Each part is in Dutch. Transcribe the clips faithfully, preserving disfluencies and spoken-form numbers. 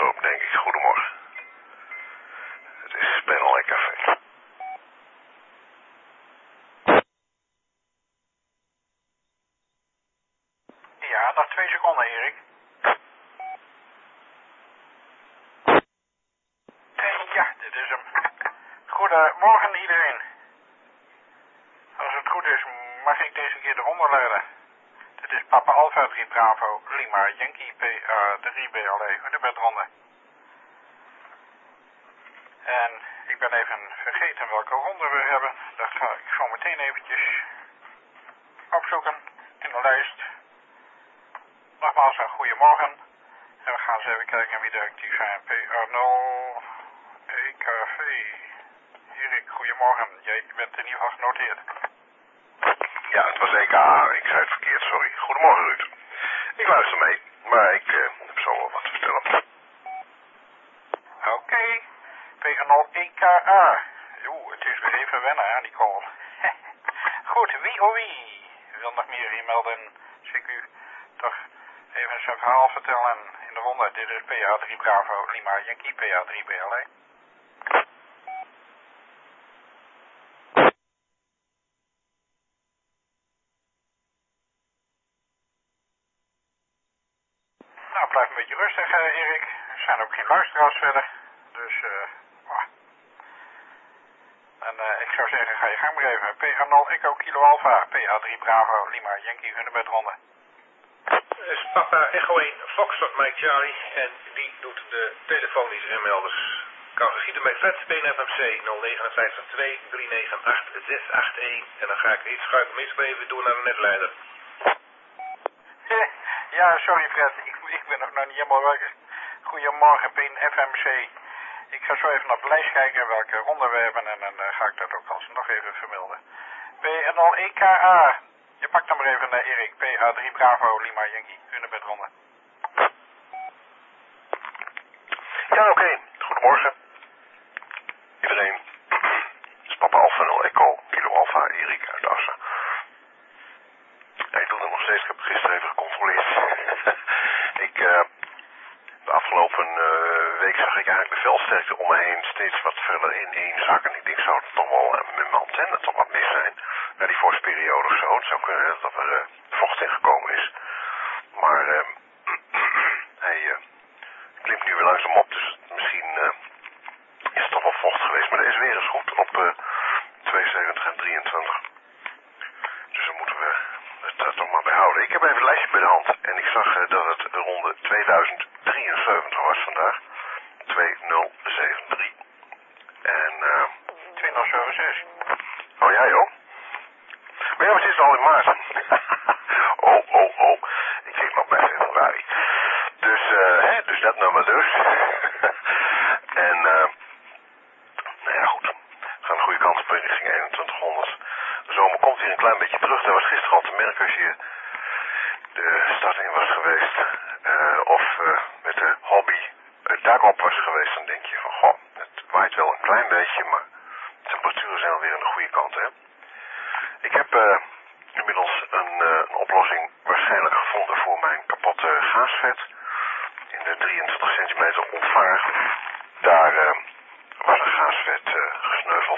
zo, denk ik. Goedemorgen. Het is Panel en Café. Ja, nog twee seconden, Erik. Ja, dit is hem. Goedemorgen iedereen. Als het goed is, mag ik deze keer de ronde leiden. Dit is Papa Alpha drie Bravo, Lima, Yankee, P A drie B L E, Hunebedronde. En ik ben even vergeten welke ronde we hebben. Dat ga ik zo meteen eventjes opzoeken in de lijst. Nogmaals een goedemorgen. En we gaan eens even kijken wie er actief zijn. P A nul, E K V. Erik, goedemorgen. Jij bent in ieder geval genoteerd. Ja, het was E K A. Ik zei het verkeerd, sorry. Goedemorgen, Ruud. Ik luister mee, maar ik uh, heb zo wel wat te vertellen. Oké. Okay. P nul E K A. Oeh, het is weer even wennen aan die call. Goed, wie oh wie wil nog meer hier melden? Zal ik u toch even zijn verhaal vertellen in de ronde. Dit is P A drie Bravo, Lima, Yankee, P A drie B L E. Nou, blijf een beetje rustig, uh, Erik. Er zijn ook geen luisteraars verder. Dus, eh... Uh, en uh, ik zou zeggen, ga je gang maar even. P A nul Echo Kilo Alpha, P A drie Bravo, Lima, Yankee, Hunebedronde. is Papa Echo één, Foxtrot Mike Charlie. En die doet de telefonische inmelders. Kan geschieden bij Fred, B N F M C nul negen vijf twee drie negen acht zes acht een. En dan ga ik iets schuin misgeven door naar de netleider. Ja, sorry Fred, ik, ik ben nog nog niet helemaal wakker. Goedemorgen, B N F M C. Ik ga zo even op de lijst kijken welke ronde we hebben en dan uh, ga ik dat ook alsnog even vermelden. P nul E K A. Je pakt dan maar even naar Erik, P A drie Bravo, Lima, Yankee, Hunebedronde. Ja, oké. Okay. Goedemorgen. Iedereen. Het is Papa Alpha nul Echo, Kilo Alpha, Erik uit Assen. Ja, ik doe het nog steeds. Ik heb het gisteren even gecontroleerd. ik, uh, de afgelopen uh, week zag ik eigenlijk de veldsterkte om me heen steeds wat verder in één zakken. Ik denk, zou het toch wel uh, met mijn antenne toch wat mis zijn? Na die vorstperiode of zo. Het zou kunnen dat er uh, vocht in gekomen is. Maar uh, hij uh, klimt nu weer langzaam op, dus misschien uh, is het toch wel vocht geweest. Maar deze weer is goed op uh, tweeënzeventig en drieëntwintig. Dus dan moeten we het uh, toch maar bij houden. Ik heb even het lijstje bij de hand en ik zag uh, dat het ronde tweeduizend drieënzeventig was vandaag. tweeduizend zevenenzeventig. En uh, tweeduizend zevenenzeventig. Oh ja joh. Maar ja, maar het is al in maart. oh, oh, oh. Ik zit nog bij februari. Dus, uh, hè, dus dat nummer dus. en, uh, nou ja, goed. We gaan de goede kant op richting eenentwintighonderd. De zomer komt hier een klein beetje terug. Dat was gisteren al te merken als je de stad in was geweest. Uh, of uh, met de hobby uh, daarop was geweest. Dan denk je van, goh, het waait wel een klein beetje, maar de temperaturen zijn alweer aan de goede kant, hè. Ik heb uh, inmiddels een, uh, een oplossing waarschijnlijk gevonden voor mijn kapotte gaasvet. In de drieëntwintig centimeter ontvanger. Daar uh, was een gaasvet uh, gesneuveld.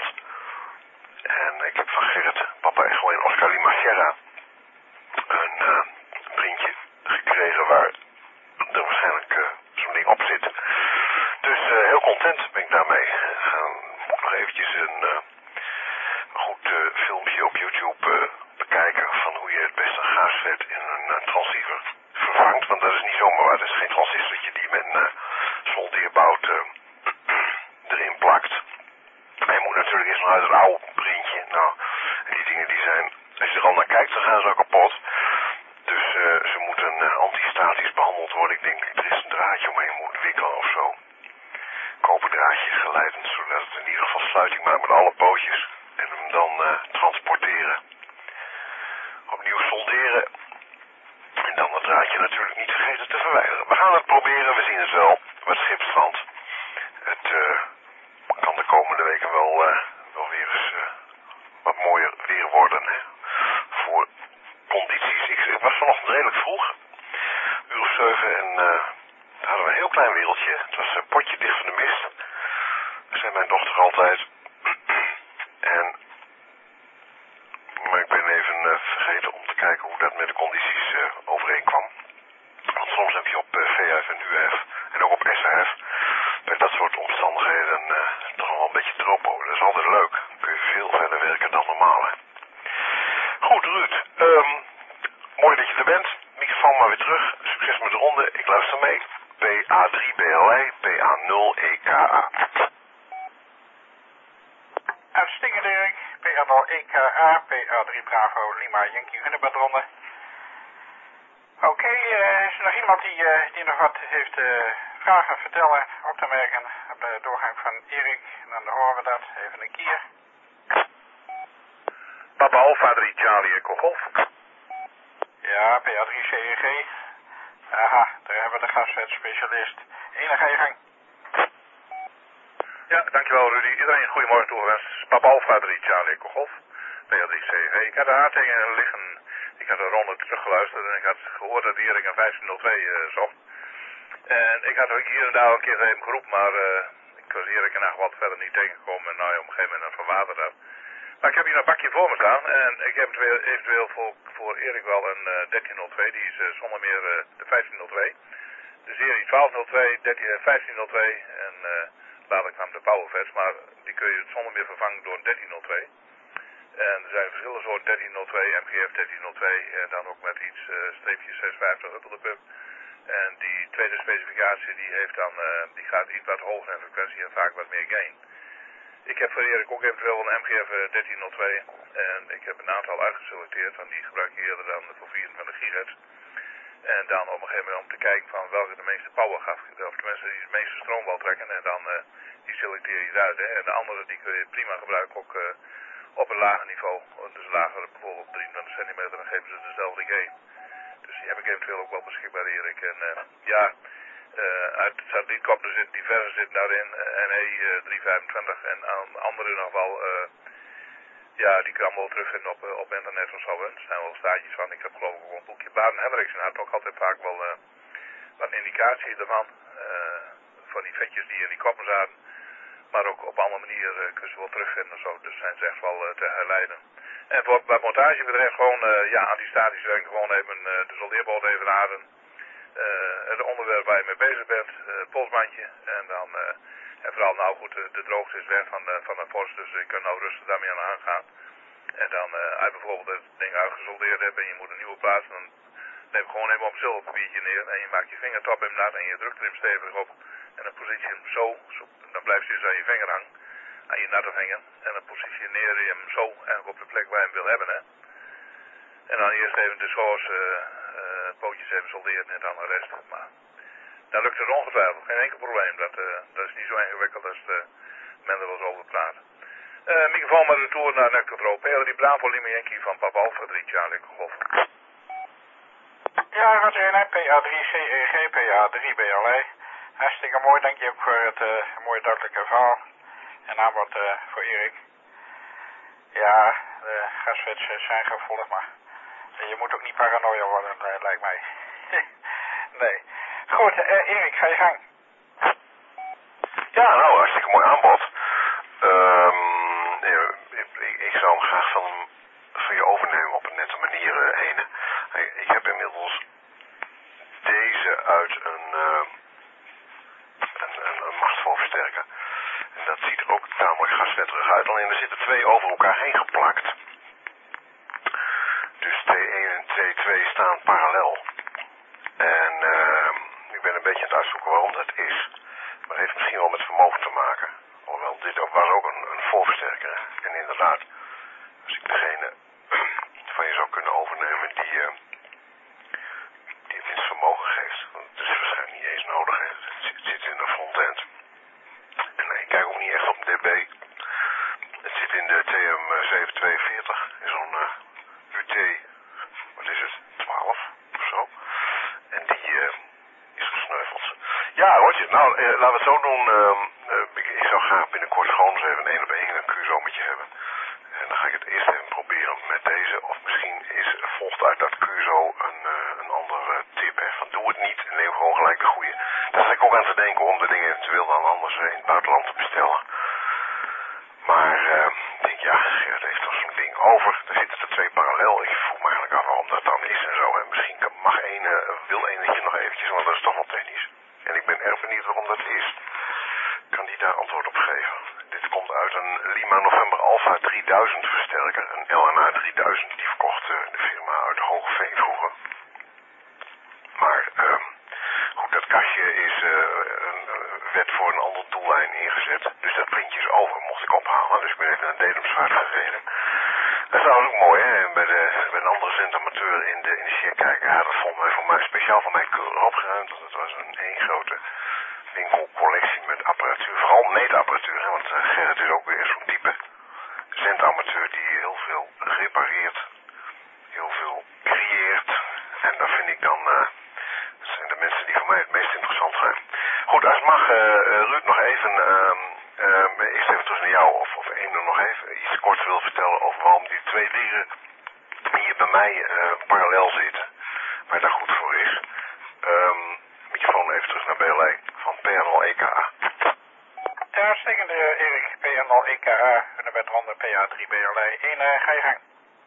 En ik heb van Gerrit, Papa Echo en Oscar Lima Sierra, een uh, printje gekregen waar er waarschijnlijk uh, zo'n ding op zit. Dus uh, heel content ben ik daarmee. Gaan uh, nog eventjes een... Uh, een goed uh, filmpje op YouTube uh, bekijken van hoe je het beste gaasvet in een uh, transceiver vervangt. Want dat is niet zomaar waar. Dat is geen transistortje die men uh, soldeerbout uh, erin plakt. En je moet natuurlijk eerst nog uit het oude printje. Nou, en die dingen die zijn, als je er al naar kijkt, dan gaan ze ook kapot. Dus uh, ze moeten uh, antistatisch behandeld worden. Ik denk dat er is een draadje omheen moet wikkelen of zo. Koper draadje geleidend, zodat het in ieder geval sluiting maakt met alle pootjes. En hem dan uh, transporteren. Opnieuw solderen. En dan het draadje natuurlijk niet vergeten te verwijderen. We gaan het proberen, we zien het wel. Wat schipstrand. Het uh, kan de komende weken wel, uh, wel weer eens uh, wat mooier weer worden. Hè? Voor condities. Ik, het was vanochtend redelijk vroeg. Uur of zeven en uh, Daar hadden we een heel klein wereldje. Het was een potje dicht van de mist. Dat zei mijn dochter altijd. En... Maar ik ben even uh, vergeten om te kijken hoe dat met de condities uh, overeenkwam. Want soms heb je op uh, V F en U F en ook op S F bij dat soort omstandigheden uh, toch wel een beetje tropo. Dat is altijd leuk. Dan kun je veel verder werken dan normaal. Hè? Goed, Ruud. Um, mooi dat je er bent. Microfoon maar weer terug. Succes met de ronde. Ik luister mee. P A drie B L I, P A nul E K A. Uitstekend, Erik. P A nul E K A, P A drie Bravo, Lima, Yankee, Hunebed ronde. Oké, okay, uh, is er nog iemand die, uh, die nog wat heeft uh, vragen vertellen, op te merken op de doorgang van Erik? En dan horen we dat even een keer. Papa Alpha drie Charlie Echo Golf. Ja, P A drie C E G. Aha, daar hebben we de gasvetspecialist. Enige gang. Ja, dankjewel Rudy. Iedereen een goedemorgen toegewenst. Papa Alpha drie Charlie Echo Golf. P A drie C E G. Ik had de haartingen liggen. Ik had een ronde teruggeluisterd en ik had gehoord dat Erik een vijftien nul twee uh, zocht. En ik had ook hier en daar een keer even geroepen, maar uh, ik was Erik en nog wat verder niet tegengekomen. En nou ja, op een gegeven moment een verwater dat. Maar ik heb hier een bakje voor me staan en ik heb eventueel, eventueel voor, voor Erik wel een uh, dertien nul twee, die is uh, zonder meer uh, de vijftien nul twee. De serie twaalf nul twee, vijftien nul twee en uh, later kwam de Powerfest, maar die kun je zonder meer vervangen door een dertien nul twee. En er zijn verschillende soorten dertien nul twee, M G F dertien nul twee en dan ook met iets uh, streepje zeshonderdvijftig up de pub. En die tweede specificatie die heeft dan, uh, die gaat iets wat hoger in frequentie en vaak wat meer gain. Ik heb voor Erik ook eventueel een M G F dertien nul twee en ik heb een aantal uitgeselecteerd en die gebruik je eerder dan voor vierentwintig gigahertz. En dan op een gegeven moment om te kijken van welke de meeste power gaf, of tenminste die de meeste stroom wil trekken en dan uh, die selecteer je eruit. Hè. En de andere die kun je prima gebruiken ook uh, op een lager niveau, dus lager bijvoorbeeld drieëntwintig centimeter, dan geven ze dezelfde gain. Dus die heb ik eventueel ook wel beschikbaar Erik. En uh, ja, uh, uit het satellietkopter zit diverse zitten daarin, uh, N E uh, driehonderdvijfentwintig en uh, andere nog wel, uh, ja die kan wel terugvinden op, uh, op internet of zo. Hè. Er zijn wel staatjes van, ik heb geloof ik ook een boekje. Baden Hendriksen had ook altijd vaak wel uh, wat indicatie ervan, uh, van die vetjes die in die koppen zaten. Maar ook op andere manier uh, kun je ze wel terugvinden zo, dus zijn ze echt wel uh, te herleiden. En wat, wat montage betreft gewoon, uh, ja, antistatisch werken, gewoon even uh, de soldeerboot even laden. Uh, het onderwerp waar je mee bezig bent, uh, polsbandje. En dan, uh, en vooral nou goed, de, de droogte is weg van de, van de vorst, dus je kunt nou rustig daarmee aan de hand gaan. En dan, uh, als je bijvoorbeeld het ding uitgesoldeerd hebt en je moet een nieuwe plaatsen, dan neem je gewoon even op een zilverpapiertje neer en je maakt je vingertop hem nat en je drukt er hem stevig op. En dan positie je hem zo, zo, dan blijft hij dus aan je vinger hangen, aan je natte vinger. En dan positioneer je hem zo eigenlijk op de plek waar je hem wil hebben. Hè. En dan eerst even de schoors, uh, uh, pootjes even solderen en dan de rest. Maar dan lukt het ongetwijfeld, geen enkel probleem. Dat, uh, dat is niet zo ingewikkeld als uh, men er wel eens over praat. Uh, microfoon met retour naar Nectotro. P A drie Bravo Lima Yankee van Papa Alpha drie Charlie Golf. Ja, Roger, P A drie C E G, P A drie B L I. Hartstikke mooi, dank je ook voor het uh, mooie duidelijke verhaal. En aanbod uh, voor Erik. Ja, de gasvets zijn gevolgd, maar je moet ook niet paranoia worden, uh, lijkt mij. Nee. Goed, uh, Erik, ga je gang. Ja, nou, hartstikke mooi aanbod. Um, ik, ik zou hem graag van, van je overnemen op een nette manier, uh, ene. Ik heb inmiddels deze uit een, uh, een, een, een machtvolversterker. En dat ziet er ook tamelijk gasvetterig uit. Alleen er zitten twee over elkaar heen geplakt. Dus T één en T twee staan parallel. En uh, ik ben een beetje aan het uitzoeken waarom dat is. Maar het heeft misschien wel met vermogen te maken. Hoewel dit ook, was ook een, een voorversterker. En inderdaad, als ik degene van je zou kunnen overnemen die, uh, die het minst vermogen geeft. Want het is waarschijnlijk niet eens nodig. Hè. Het, zit, het zit in de frontend. En nee, ik kijk ook niet echt op de D B. Het zit in de T M zevenhonderdtweeënveertig. In zo'n uh, U T, wat is het, twaalf of zo. En die uh, is gesneuveld. Ja, Roger, nou, uh, laten we het zo doen. Uh, uh, ik, ik zou graag binnenkort gewoon eens even een één op één een Q S O met je hebben. En dan ga ik het eerst even proberen met deze. Of misschien is, volgt uit dat Q S O een, uh, een andere tip. Hè, van doe het niet. Neem gewoon gelijk de goede. Daar zat ik ook aan te denken om de dingen eventueel dan anders in het buitenland te bestellen. Maar uh, ik denk, ja, Gerrit heeft toch zo'n ding over. Er zitten er twee parallel. Ik voel me eigenlijk af waarom dat dan is en zo. En misschien kan, mag een, uh, wil eentje nog eventjes, want dat is toch wel technisch. En ik ben erg benieuwd waarom dat is. Kan die daar antwoord op geven? Dit komt uit een Lima November Alpha drieduizend versterker. Een L N A drieduizend. Die verkocht uh, de firma uit Hoogeveen vroeger. Maar uh, goed, dat kastje is uh, een, uh, werd voor een ander doellijn ingezet. Dus dat printje is over, mocht ik ophalen. Dus ik ben even naar Dedemsvaart gereden. Dat is trouwens ook mooi, hè? Bij, de, bij een andere zendamateur in de, in de check kijken. Ja, dat vond mij voor mij speciaal voor mij keurig opgeruimd. Want het was een één grote winkelcollectie met apparatuur. Vooral meetapparatuur, hè? Want uh, Gerrit is ook weer zo'n type zendamateur die heel veel repareert. Heel veel creëert. En dat vind ik dan, uh, dat zijn de mensen die voor mij het meest interessant zijn. Goed, als het mag, uh, Ruud, nog even, uh, uh, eerst even tussen jou, of, of één nog even iets kort wil vertellen over waarom die twee dieren hier bij mij uh, parallel zitten. Waar dat goed voor is. Um, microfoon even terug naar B L E van P N L E K A. Ja, uitstekend, Erik. P N L E K A, en met ronde P A drie B L E één, uh, ga je gang.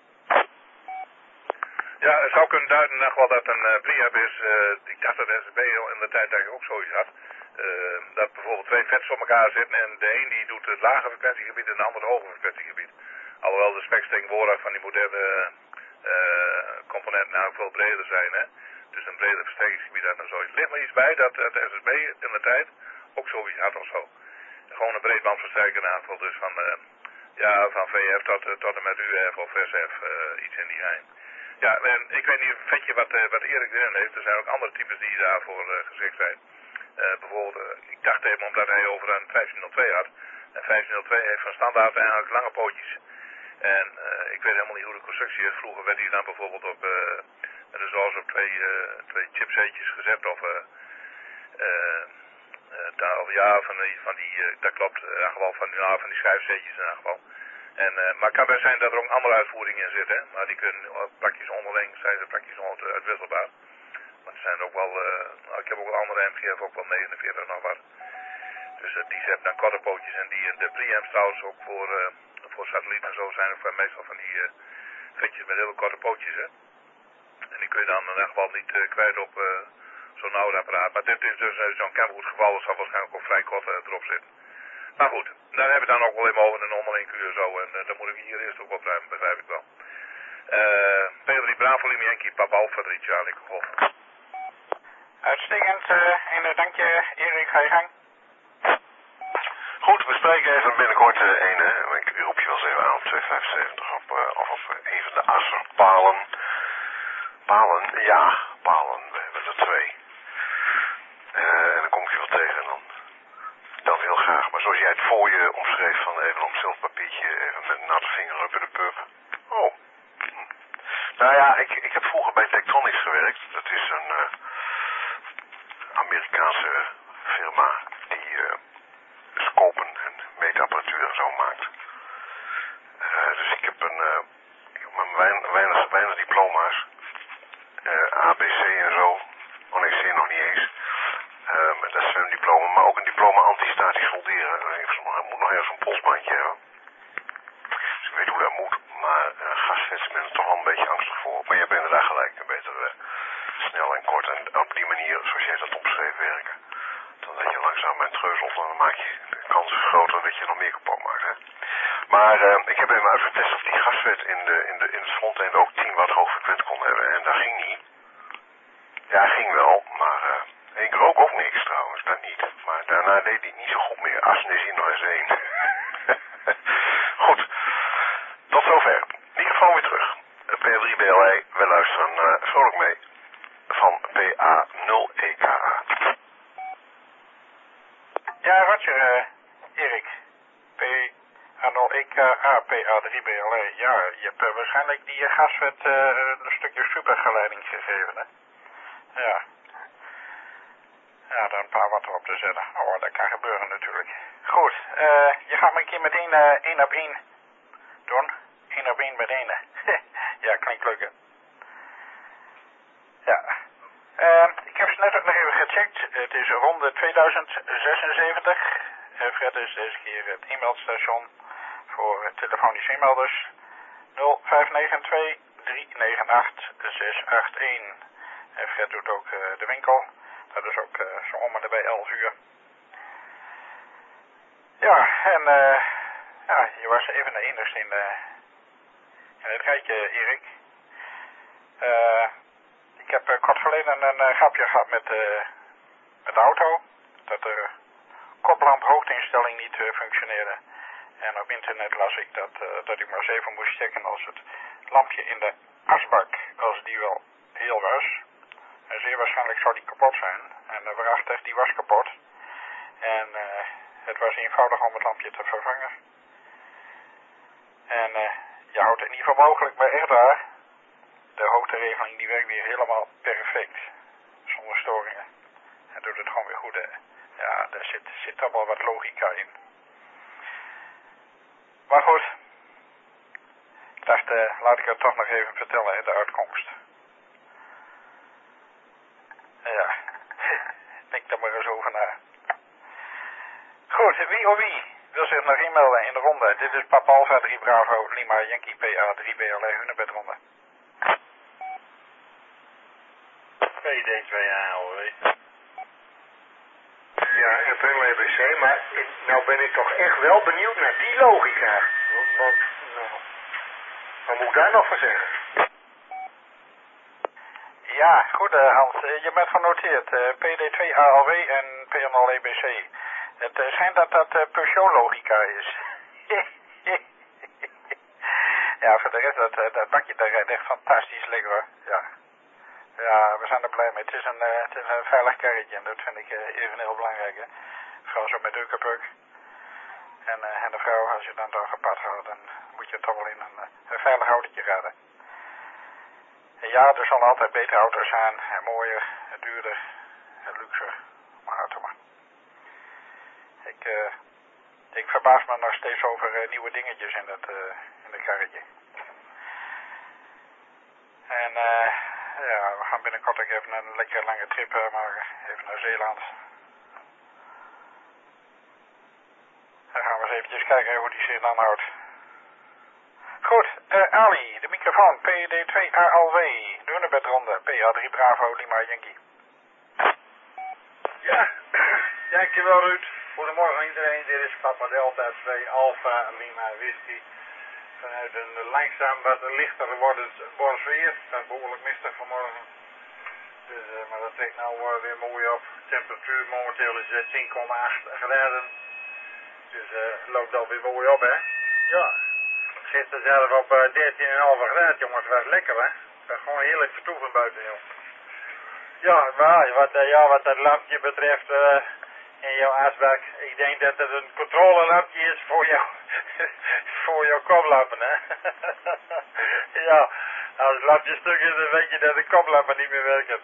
Ja, het zou kunnen duiden nog wel dat een uh, prehab is. Uh, ik dacht dat S S B in de tijd dat ik ook zoiets had. Uh, dat bijvoorbeeld twee vets op elkaar zitten en de een die doet het lage frequentiegebied en de ander het hoge frequentiegebied. Alhoewel de specs tegenwoordig van die moderne uh, componenten nou veel breder zijn, hè. Dus een breder versterkingsgebied had en zoiets. Ligt me iets bij dat het S S B in de tijd ook zoiets had of zo. Gewoon een breedbandversterker in aanval, dus van, uh, ja, van V F tot, uh, tot en met U F of S F, uh, iets in die lijn. Ja, en ik weet niet vetje wat, uh, wat Erik erin heeft. Er zijn ook andere types die daarvoor uh, geschikt zijn. Uh, bijvoorbeeld, uh, ik dacht even omdat hij over een vijftien nul twee had. En vijftien nul twee heeft van standaard eigenlijk lange pootjes. En uh, ik weet helemaal niet hoe de constructie is. Vroeger werd hij dan bijvoorbeeld op, uh, met een zoals op twee, uh, twee chipsetjes gezet. Of, uh, uh, uh, of ja, van die, van die uh, dat klopt, in ieder geval van, ja, van die schuifzetjes in ieder geval. En, uh, maar het kan best zijn dat er ook andere uitvoeringen in zitten, hè? Maar die kunnen uh, praktisch onderling, zijn ze praktisch uh, uitwisselbaar. Maar er zijn ook wel, uh, ik heb ook wel andere M G F, ook wel negenenveertig nog wat. Dus uh, die zetten dan korte pootjes en die de preamps trouwens ook voor, uh, voor satellieten en zo zijn ook meestal van die uh, vetjes met hele korte pootjes, hè. En die kun je dan in ieder geval niet uh, kwijt op uh, zo'n oud apparaat. Maar dit is dus uh, zo'n Campbell geval, dat zal waarschijnlijk ook vrij kort uh, erop zitten. Maar goed, daar hebben we dan ook wel even over een onderling kuur zo. En uh, dan moet ik hier eerst ook wel pruimen, begrijp ik wel. Uh, P drie Bravo Lima Yankee, Papa Alpha drie Charlie Golf. Uitstekend, uh, en uh, dank je, Erik, ga je gang. Goed, we spreken even binnenkort uh, een, hè. Ik roep je wel eens even aan op tweehonderdvijfenzeventig op, uh, of op uh, een van de Asserpalen. Palen? Ja, palen. We hebben er twee. Uh, en dan kom ik je wel tegen en dan, dan heel graag. Maar zoals jij het voor je omschreef, van even op zilverpapiertje, even met een natte vinger up in de pub. Oh. Hm. Nou ja, ik, ik heb vroeger bij Tektronix gewerkt. Dat is een uh, Amerikaanse firma die uh, scopen en meetapparatuur en zo maakt. Uh, dus ik heb een, uh, ik heb een weinig, weinig, weinig diploma's. Uh, A B C en zo. Oh nee, C nog niet eens. Uh, dat is een diploma, maar ook een diploma anti-statisch solderen. Hij moet nog ergens een polsbandje hebben. Dus ik weet hoe dat moet. Maar uh, gasvetsen ben ik toch wel een beetje angstig voor. Maar jij bent er daar gelijk. Een beter uh, snel en kort. En op die manier, zoals jij dat opschreef, werken. Dan dat je langzaam en treuzelt. Dan maak je de kans groter dat je nog meer kapot maakt. Hè? Maar uh, ik heb even uitgetest of die gasvet in, de, in, de, in het frontend ook tien watt hoogfrequent kon hebben. En dat ging niet. Ja, ging wel. Maar uh, ik rook ook niks trouwens. Dat niet. Maar daarna deed hij niet zo goed meer. Assen is hier nog eens één. Goed. Tot zover. Microfoon weer terug. P drie B L E. We luisteren uh, vrolijk mee. Van P A nul E K A. Ja, Roger, uh, Erik. P A nul E K A, P A drie B L E. Ja, je hebt uh, waarschijnlijk die uh, gasvet uh, een stukje supergeleiding gegeven, hè? Ja. Ja, daar een paar wat erop te zetten. Oh, dat kan gebeuren natuurlijk. Goed, uh, je gaat me een keer meteen uh, één op één doen. Één op één met één. Ja, klinkt leuk, hè? Ja. Uh, ik heb ze net ook nog even geschikt. Het is ronde tweeduizend zesenzeventig. Uh, Fred is deze keer het e-mailstation voor telefonische e-mailders. nul vijf negen twee drie negen acht zes acht één. En Fred doet ook uh, de winkel. Dat is ook uh, zo om en bij elf uur. Ja, en uh, ja, je was even de enigste in, de, in het rijtje, Erik. Uh, ik heb uh, kort geleden een uh, grapje gehad met, uh, met de auto. Dat de koplamp hoogteinstelling niet uh, functioneerde. En op internet las ik dat, uh, dat ik maar eens even moest checken als het lampje in de asbak, als die wel heel was. En zeer waarschijnlijk zou die kapot zijn. En uh, waarachtig, die was kapot. En uh, het was eenvoudig om het lampje te vervangen. En uh, je houdt het niet voor mogelijk, maar echt waar. De hoogteregeling die werkt weer helemaal perfect. Zonder storingen. En doet het gewoon weer goed. Hè. Ja, daar zit, zit toch wel wat logica in. Maar goed. Ik dacht, uh, laat ik het toch nog even vertellen, hè, de uitkomst. Ja, denk daar maar eens over na. Goed, wie of wie wil zich nog inmelden in de ronde? Dit is Papa Alpha drie Bravo Lima Yankee P A drie B L Hunebedronde. P D twee A alweer. Ja, F M E B C, maar nou ben ik toch echt wel benieuwd naar die logica. Want, nou, wat moet ik daar nog van zeggen? Ja, goed uh, Hans, uh, je bent genoteerd. Uh, P D twee A L W en P N L E B C. Het uh, schijnt dat dat uh, Peugeot logica is. Ja, voor de rest, dat, uh, dat bakje daar rijdt echt fantastisch lekker hoor. Ja. Ja, we zijn er blij mee. Het is een, uh, het is een veilig karretje en dat vind ik uh, even heel belangrijk. Hè. Vooral zo met Ukkenpuk. En, uh, en de vrouw, als je dan toch apart gaat, dan moet je toch wel in een, een veilig autootje rijden. En ja, er zal altijd betere auto's zijn, en mooier, en duurder, en luxer. Maar auto maar. Ik, uh, ik verbaas me nog steeds over uh, nieuwe dingetjes in dat, uh, in dat karretje. En uh, ja, we gaan binnenkort ook even een lekkere lange trip uh, maken. Even naar Zeeland. Dan gaan we eens eventjes kijken hoe die zich dan houdt. Goed, uh, Ali, de microfoon, P D twee A L W, de Hunebedronde, P A drie Bravo Lima Yankee. Ja, dankjewel Ruud. Goedemorgen iedereen, dit is Papa Delta twee Alpha Lima Whisky. Vanuit een langzaam wat lichter wordend Borsweer. Het staat behoorlijk mistig vanmorgen. Dus, uh, maar dat trekt nou uh, weer mooi op. De temperatuur momenteel is uh, tien komma acht graden. Dus uh, het loopt alweer mooi op hè. Ja. Gisteren zelf op uh, dertien komma vijf graden jongens. Het was lekker hè. Het was gewoon heerlijk vertoeven buiten joh. Ja, maar wat, uh, ja, wat dat lampje betreft uh, in jouw asbak. Ik denk dat het een controlelampje is voor jou. Voor jouw koplampen, hè? Ja, als het lampje stuk is, dan weet je dat de koplampen niet meer werken.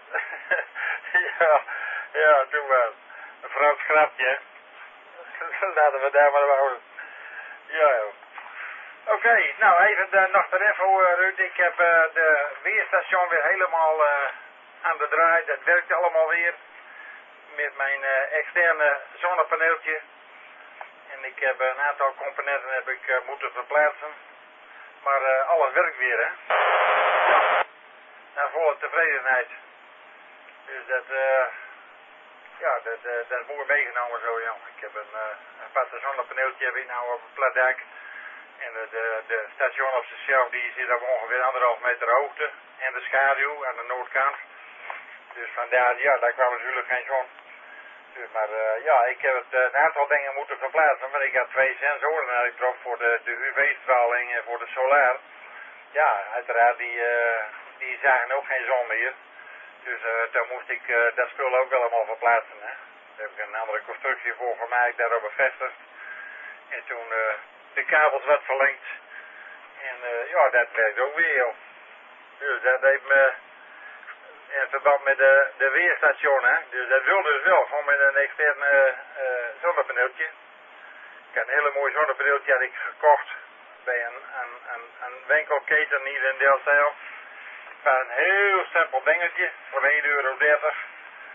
Ja, ja, doe maar. Een Frans grapje. Laten we daar maar houden. Ja, joh. Oké, okay, nou even de, nog de info, uh, Ruud. Ik heb uh, de weerstation weer helemaal uh, aan de draai. Dat werkt allemaal weer. Met mijn uh, externe zonnepaneeltje. En ik heb een aantal componenten heb ik uh, moeten verplaatsen. Maar uh, alles werkt weer, hè. Ja. Naar volle tevredenheid. Dus dat, uh, ja, dat, uh, dat is mooi meegenomen zo, ja. Ik heb een, uh, een aparte zonnepaneeltje heb ik nou op het plat dak. En de, de, de station op zichzelf die zit op ongeveer anderhalf meter hoogte. En de schaduw aan de noordkant. Dus vandaar, ja, daar kwam natuurlijk geen zon. Dus, maar uh, ja, ik heb het, uh, een aantal dingen moeten verplaatsen. Maar ik had twee sensoren had ik erop voor de, de U V-straling en voor de solar. Ja, uiteraard, die, uh, die zagen ook geen zon meer. Dus uh, daar moest ik uh, dat spul ook allemaal verplaatsen. Hè. Daar heb ik een andere constructie voor gemaakt, daarop bevestigd. En toen uh, de kabels wat verlengd. En uh, ja, dat werkt ook weer, joh. Dus dat heeft me... in verband met de, de weerstation, hè. Dus dat wil dus wel, gewoon met een externe uh, zonnepaneeltje. Ik had een hele mooi zonnepaneeltje had ik gekocht bij een, een, een, een winkelketen hier in Delfzijl. Een heel simpel dingetje voor één euro dertig.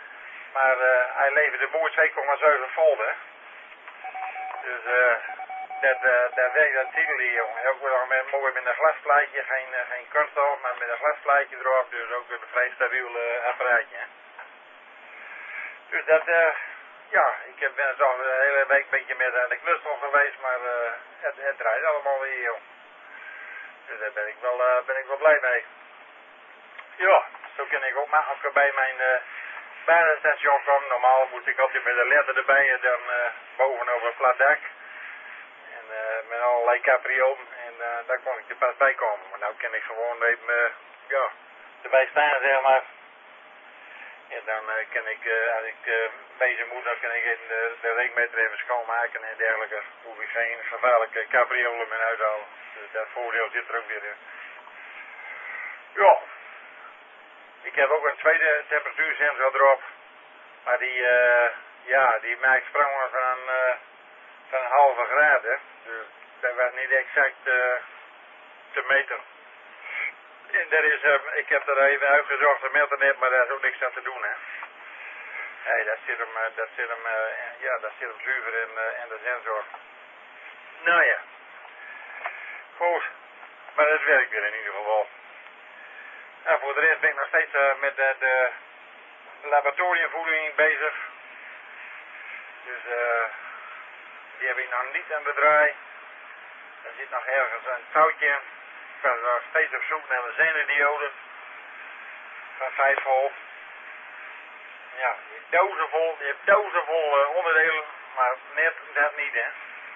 Maar uh, hij levert de boer twee komma zeven volt, hè. Dus uh, dat, uh, dat werkt dat titel, jongen. Ook wel met, mooi met een glasplaatje, geen, uh, geen kunststof, maar met een glasplaatje erop. Dus ook een vrij stabiel uh, apparaatje, hè. Dus dat, uh, ja, ik ben toch de hele week een beetje met aan de knutsel geweest, maar uh, het, het draait allemaal weer, joh. Dus daar ben ik wel, uh, ben ik wel blij mee. Ja, zo kan ik ook makkelijker bij mijn uh, basisstation komen. Normaal moest ik altijd met een ladder erbij en dan uh, bovenop een plat dak. En uh, met allerlei capriolen. En uh, daar kon ik er pas bij komen. Maar nou kan ik gewoon even, uh, ja, erbij staan, zeg maar. En dan uh, kan ik, uh, als ik uh, bezig moet, dan kan ik even de, de regenmeter even schoonmaken en dergelijke. Hoef ik geen gevaarlijke capriolen meer uithalen. Dus dat voordeel zit er ook weer in. Ja. Ik heb ook een tweede temperatuursensor erop. Maar die, uh, ja, die maakt sprongen van een, uh, van een halve graden. Dus dat was niet exact uh, te meten. En dat is, uh, ik heb er even uitgezocht op internet, maar daar is ook niks aan te doen, hè. Hey, dat zit hem, uh, dat zit hem, uh, ja, dat zit hem zuiver in, uh, in de sensor. Nou ja. Goed. Maar het werkt weer in ieder geval. Nou, voor de rest ben ik nog steeds uh, met uh, de laboratoriumvoeding bezig. Dus uh, die heb ik nog niet aan de draai. Er zit nog ergens een touwtje. Ik ben nog steeds op zoek naar de zenendiode van vijf volt. Ja, je hebt dozen vol, je hebt dozen vol uh, onderdelen, maar net dat niet, hè.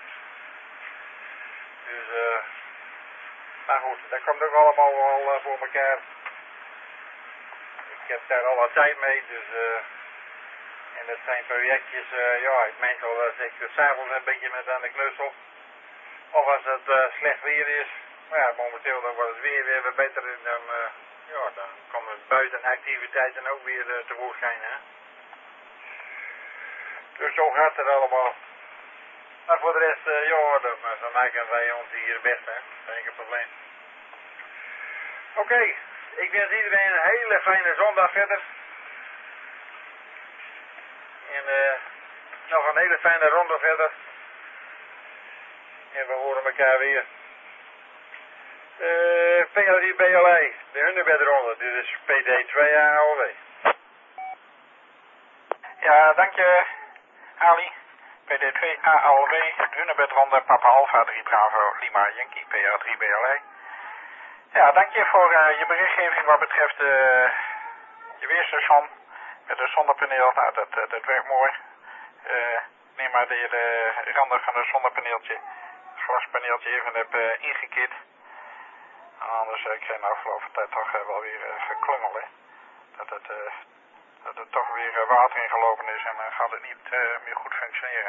Dus, uh, maar goed, dat komt ook allemaal wel uh, voor elkaar. Ik heb daar al wat tijd mee, dus uh, en dat zijn projectjes, uh, ja, ik meestal uh, zit ik s'avonds een beetje met aan de knutsel. Of als het uh, slecht weer is, maar ja, momenteel dan wordt het weer weer wat beter en dan, uh, ja, dan komen buitenactiviteiten ook weer uh, tevoorschijn, hè. Dus zo gaat het allemaal. Maar voor de rest, uh, ja, dan, dan maken wij ons hier het beste, hè. Dat is geen probleem. Oké. Okay. Ik wens iedereen een hele fijne zondag verder. En uh, nog een hele fijne ronde verder. En we horen elkaar weer. Uh, P L drie B L I, de Hunebedronde. Dit is P D twee A O W. Ja, dank je, Ali. P D twee A O W, de Hunebedronde, Papa Alpha drie Bravo, Lima Yankee, P R drie B L I. Ja, dank je voor uh, je berichtgeving wat betreft uh, je weerstation met de zonnepaneel. Nou, dat, dat, dat werkt mooi. Uh, neem maar dat je de randen van het zonnepaneeltje, het glaspaneeltje even hebt uh, ingekit. En anders uh, krijg je na afgelopen van tijd toch uh, wel weer uh, geklungel, hè. Dat het, uh, dat het toch weer uh, water ingelopen is en dan uh, gaat het niet uh, meer goed functioneren.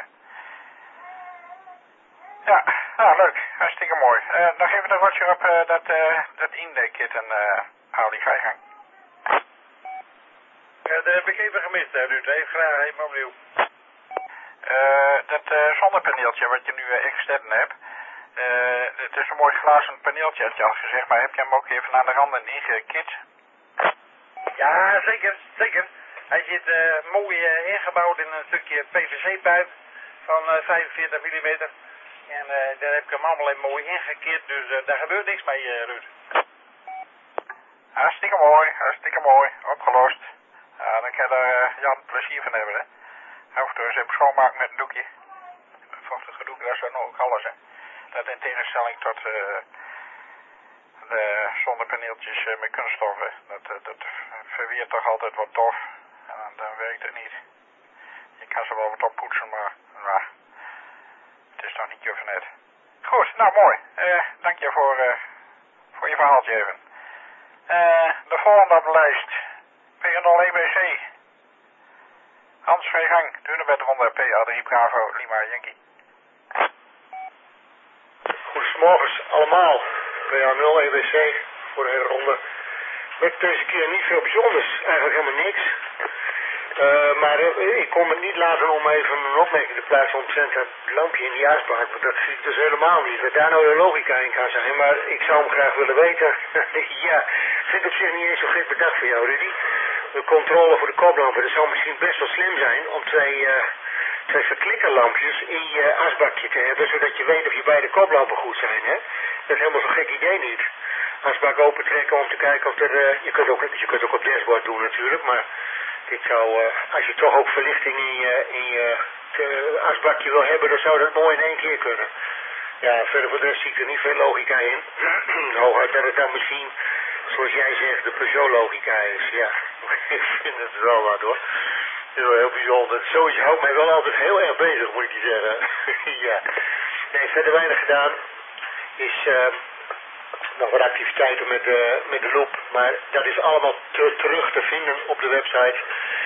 Ja, nou leuk, hartstikke mooi. Uh, nog even een watje op uh, dat, uh, dat indek-kit en uh, hou die ga je gang. Ja, dat heb ik even gemist, hè, Ruud. Even graag even opnieuw. Uh, dat uh, zonnepaneeltje wat je nu uh, extern hebt, uh, het is een mooi glazen paneeltje, had je al gezegd, maar heb je hem ook even aan de randen ingekit? Ja, zeker, zeker. Hij zit uh, mooi uh, ingebouwd in een stukje P V C-pijp van uh, vijfenveertig millimeter. En uh, daar heb ik hem allemaal in mooi ingekit, dus uh, daar gebeurt niks mee, uh, Ruud. Hartstikke mooi, hartstikke mooi, opgelost. Ja, dan kan je daar uh, Jan plezier van hebben, hè. Af en toe eens even schoonmaken met een doekje. Een vochtige doek, dat is dan ook alles, hè. Dat in tegenstelling tot uh, de zonnepaneeltjes uh, met kunststoffen. Dat, uh, dat verweert toch altijd wat tof. En dan, dan werkt het niet. Je kan ze wel wat oppoetsen, maar nou, het is toch niet je van net. Goed, nou mooi. Uh, dank je voor, uh, voor je verhaaltje even. Uh, de volgende op de lijst. P nul E B C. Hans Vreegang, Hunebedronde, P A drie Bravo, Lima Yankee. Goedemorgen allemaal. P A nul E B C voor de hele ronde. Met deze keer niet veel bijzonders, eigenlijk helemaal niks. Uh, maar uh, ik kon het niet laten om even een opmerking te plaatsen omtrent het lampje in die asbak. Want dat zie ik dus helemaal niet. Wat daar nou de logica in kan zijn. Maar ik zou hem graag willen weten. Ja, vind ik op zich niet eens zo gek bedacht voor jou, Rudy. de controle voor de koplampen. Dat zou misschien best wel slim zijn om twee, uh, twee verklikkerlampjes in je asbakje te hebben, zodat je weet of je beide koplampen goed zijn. Hè? Dat is helemaal zo'n gek idee niet. Asbak opentrekken om te kijken of er... Uh, je, kunt ook, je kunt ook op dashboard doen natuurlijk, maar dit zou, uh, als je toch ook verlichting in je, in je te, asbakje wil hebben, dan zou dat mooi in één keer kunnen. Ja, verder voor de rest zie ik er niet veel logica in. Hooguit dat het dan misschien, zoals jij zegt, de Peugeot-logica is. Ja, ik vind het wel wat hoor. Heel, heel bijzonder. Zoiets houdt mij wel altijd heel erg bezig, moet ik je zeggen. Ja. Nee, verder weinig gedaan. Is uh, nog wat activiteiten met de, met de loop. Maar dat is allemaal te, terug te vinden op de website.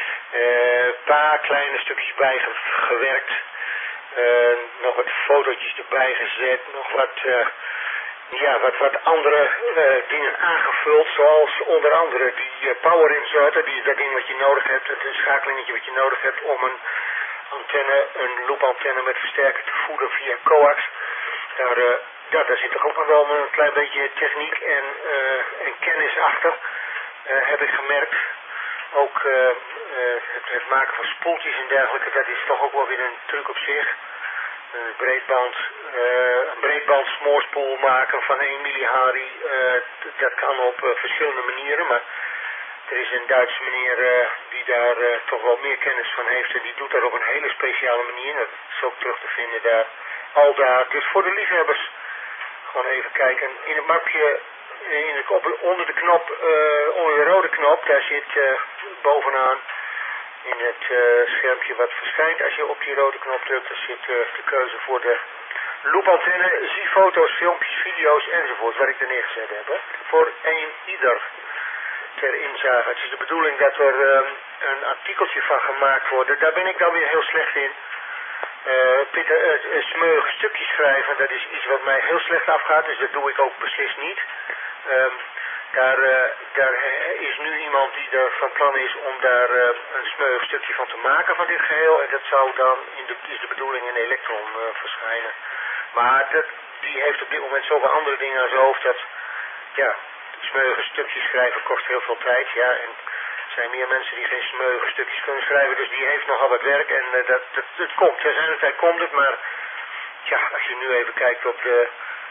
Een uh, paar kleine stukjes bijgewerkt. Uh, nog wat fotootjes erbij gezet. Nog wat... Uh, Ja, wat, wat andere uh, dingen aangevuld, zoals onder andere die uh, power inserter, die is dat ding wat je nodig hebt, het schakelingetje wat je nodig hebt om een antenne, een loopantenne met versterker te voeden via coax. Daar, uh, ja, daar zit toch ook nog wel een klein beetje techniek en, uh, en kennis achter, uh, heb ik gemerkt. Ook uh, uh, het, het maken van spoeltjes en dergelijke, dat is toch ook wel weer een truc op zich. Een breedband, uh, een breedband smoorspoel maken van één milliharry, uh, dat kan op uh, verschillende manieren, maar er is een Duitse meneer uh, die daar uh, toch wel meer kennis van heeft en die doet dat op een hele speciale manier. Dat is ook terug te vinden daar, al daar. Dus voor de liefhebbers, gewoon even kijken. In het mapje, in het, op, onder de knop, uh, onder de rode knop, daar zit uh, bovenaan in het uh, schermpje wat verschijnt. Als je op die rode knop drukt, dan zit uh, de keuze voor de loopantenne. Zie foto's, filmpjes, video's enzovoort, wat ik er neergezet heb. Hè. Voor één ieder ter inzage. Het is de bedoeling dat er uh, een artikeltje van gemaakt wordt. Daar ben ik dan weer heel slecht in. Uh, Pieter, uh, uh, smeuige stukjes schrijven, dat is iets wat mij heel slecht afgaat, dus dat doe ik ook beslist niet. Um, Daar, uh, daar is nu iemand die er van plan is om daar uh, een smeuig stukje van te maken van dit geheel. En dat zou dan, in de, is de bedoeling, in Elektron uh, verschijnen. Maar dat, die heeft op dit moment zoveel andere dingen aan zijn hoofd dat, ja, smeuige stukjes schrijven kost heel veel tijd. Ja, en er zijn meer mensen die geen smeuige stukjes kunnen schrijven, dus die heeft nogal wat werk. En uh, dat, dat, dat komt, ter zijn tijd komt het, maar ja, als je nu even kijkt op de,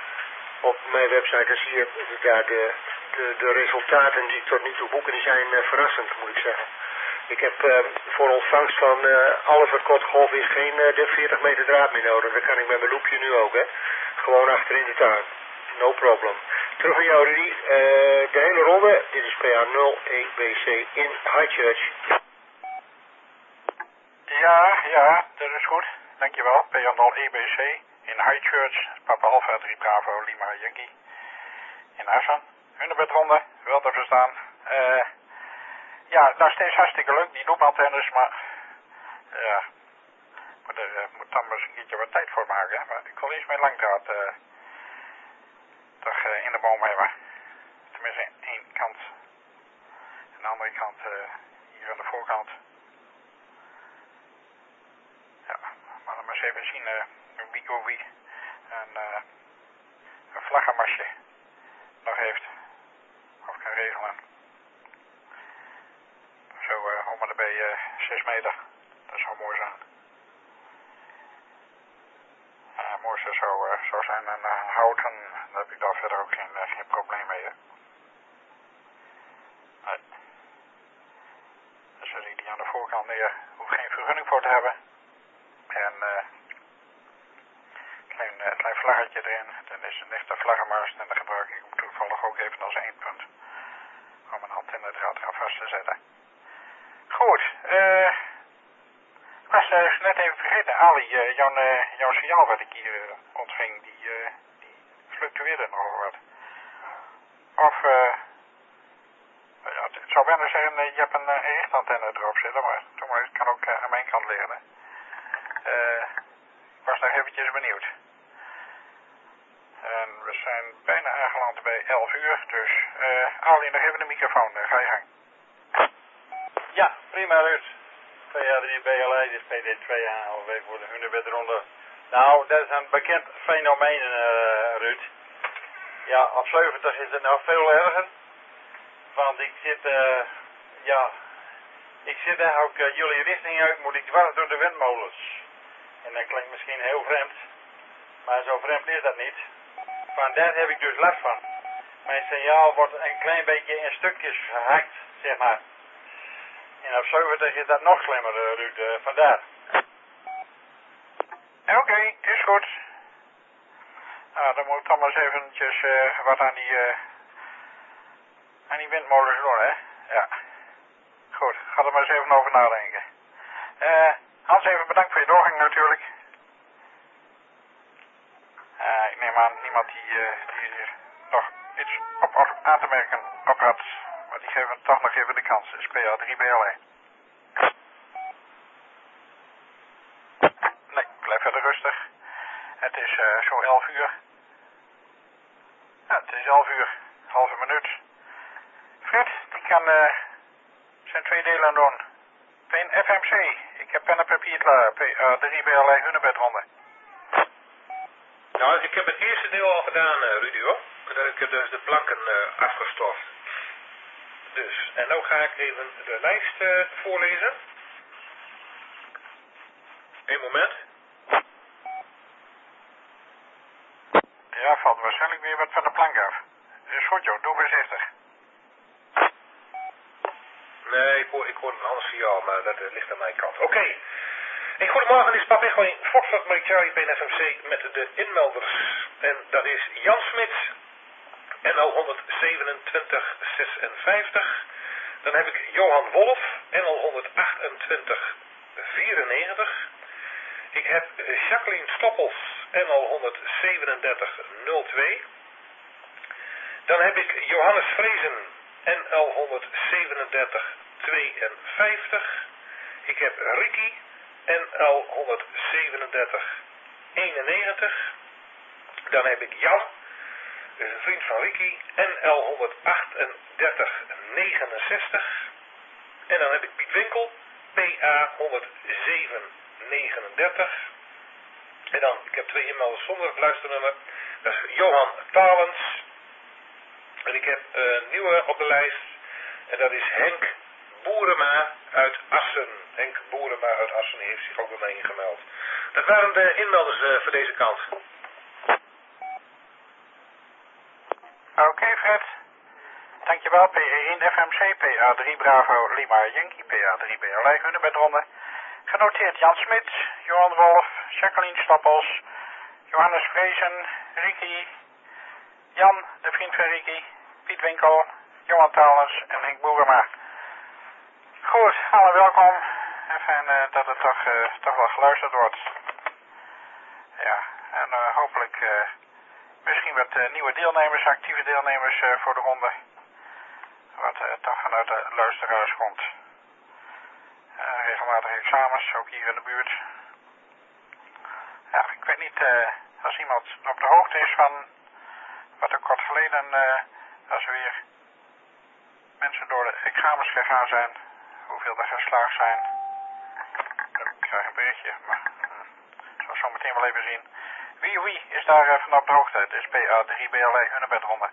op mijn website, dan zie je daar de... De, de resultaten die ik tot nu toe boeken, die zijn uh, verrassend, moet ik zeggen. Ik heb uh, voor ontvangst van uh, alles wat kort golf is geen uh, veertig meter draad meer nodig. Dat kan ik met mijn loopje nu ook, hè. Gewoon achter in de tuin. No problem. Terug naar jou, Rudy. Uh, de hele ronde, dit is P A nul E B C in Highchurch. Ja, ja, dat is goed. Dankjewel. P A nul E B C in Highchurch. Papa Alpha drie Bravo Lima Yankee in Assen. Hunebedronde, wel te verstaan. Uh, ja, nog steeds hartstikke leuk, die loopantennes, maar ja, maar er uh, moet dan maar eens een keertje wat tijd voor maken. Maar ik wil eens mijn langdraad uh, toch uh, in de boom hebben. Tenminste, één kant. En de andere kant, uh, hier aan de voorkant. Ja, maar dan maar eens even zien, uh, wie of wie een, uh, een vlaggenmasje nog heeft. Of kan regelen. Zo uh, om en bij uh, zes meter. Dat zou mooi zijn. Uh, het mooiste zou, uh, zou zijn een uh, houten. Daar heb ik daar verder ook geen, uh, geen probleem mee. Hè. Nee. Dus als ik die aan de voorkant neer, hoef geen vergunning voor te hebben. En uh, klein, uh, klein vlaggetje erin. Dan is een echte vlaggenmast en dan gebruik ik hem toevallig ook even als één punt. Om een antenne draad eraan vast te zetten. Goed, uh, ik was uh, net even vergeten, Ali, uh, jouw, uh, jouw signaal wat ik hier uh, ontving, die, uh, die fluctueerde nogal wat. Of, uh, ja, het zou bijna zeggen, uh, je hebt een, uh, een richtantenne erop zitten, maar toch maar, het kan ook uh, aan mijn kant liggen. Uh, ik was nog eventjes benieuwd. En we zijn bijna aangeland bij elf uur, dus uh, Ali, nog even de microfoon, uh, ga je gang. Ja, prima Ruud. P A drie B L E, dit is P D twee alweer voor de hunebedronde. Nou, dat is een bekend fenomeen, uh, Ruud. Ja, op zeventig is het nog veel erger. Want ik zit, uh, ja, deze dag ook uh, jullie richting uit, moet ik dwars door de windmolens. En dat klinkt misschien heel vreemd, maar zo vreemd is dat niet. Van daar heb ik dus last van. Mijn signaal wordt een klein beetje in stukjes gehakt, zeg maar. En op zeventig is dat nog slimmer, uh, Ruud, uh, vandaar. Oké, okay, is goed. Nou, dan moet ik dan maar eens eventjes uh, wat aan die, uh, aan die windmolens doen, hè. Ja. Goed, ga er maar eens even over nadenken. Uh, Hans, even bedankt voor je doorgang natuurlijk. Uh, ik neem aan niemand die, uh, die hier nog iets op, op aan te merken op had. Maar die geven toch nog even de kans. S P A drie B L E. Nee, blijf verder rustig. Het is uh, zo elf uur. Ja, het is elf uur. Halve minuut. Fred, die kan uh, zijn twee delen doen. Peen F M C. Ik heb pen en papier klaar. P A drie B L E Hunebedronde. Nou, ik heb het eerste deel al gedaan, uh, Rudy, hoor. Ik heb dus de planken uh, afgestoft. Dus, en nu ga ik even de lijst uh, voorlezen. Eén moment. Ja, valt waarschijnlijk weer wat van de plank af. Is goed, joh. Doe voorzichtig. Nee, ik hoor, ik hoor een ander signaal, maar dat uh, ligt aan mijn kant. Oké. Okay. Hey, goedemorgen, dit is Pap Echo in Foxtrot met Charlie P N F M C met de inmelders. En dat is Jan Smit, N L honderdzevenentwintig zesenvijftig. Dan heb ik Johan Wolf, N L honderdachtentwintig vierennegentig. Ik heb Jacqueline Stoppels, N L honderdzevenendertig nul twee. Dan heb ik Johannes Vrezen, N L honderdzevenendertig tweeënvijftig. Ik heb Ricky, N L honderdzevenendertig eenennegentig. Dan heb ik Jan, dus een vriend van Ricky, N L honderdachtendertig negenenzestig. En dan heb ik Piet Winkel, P A honderdzeven negenendertig. En dan, ik heb twee inmelders zonder het luisternummer. Dat is Johan Talens. En ik heb een nieuwe op de lijst. En dat is Henk Boerema uit Assen. Henk Boerema uit Assen heeft zich ook bij mij ingemeld. Dat waren de inmelders uh, voor deze kant. Oké, okay, Fred. Dankjewel. P E één F M C, P A drie Bravo Lima Yankee, P A drie B L E Hunebedronde. Genoteerd Jan Smit, Johan Wolf, Jacqueline Stappels, Johannes Vrezen, Ricky, Jan, de vriend van Ricky, Piet Winkel, Johan Talens en Henk Boerema. Goed, allen welkom. En fijn uh, dat er toch, uh, toch wel geluisterd wordt. Ja, en uh, hopelijk uh, misschien wat uh, nieuwe deelnemers, actieve deelnemers uh, voor de ronde. Wat uh, toch vanuit de luisteraars komt. Uh, regelmatig examens, ook hier in de buurt. Ja, ik weet niet uh, als iemand op de hoogte is van wat er kort geleden, uh, als er weer mensen door de examens gegaan zijn, hoeveel er geslaagd zijn. Ik krijg een berichtje, maar ik zal zo meteen wel even zien. Wie wie is daar uh, van op de hoogte? Het is P A drie B L E Hunebedronde.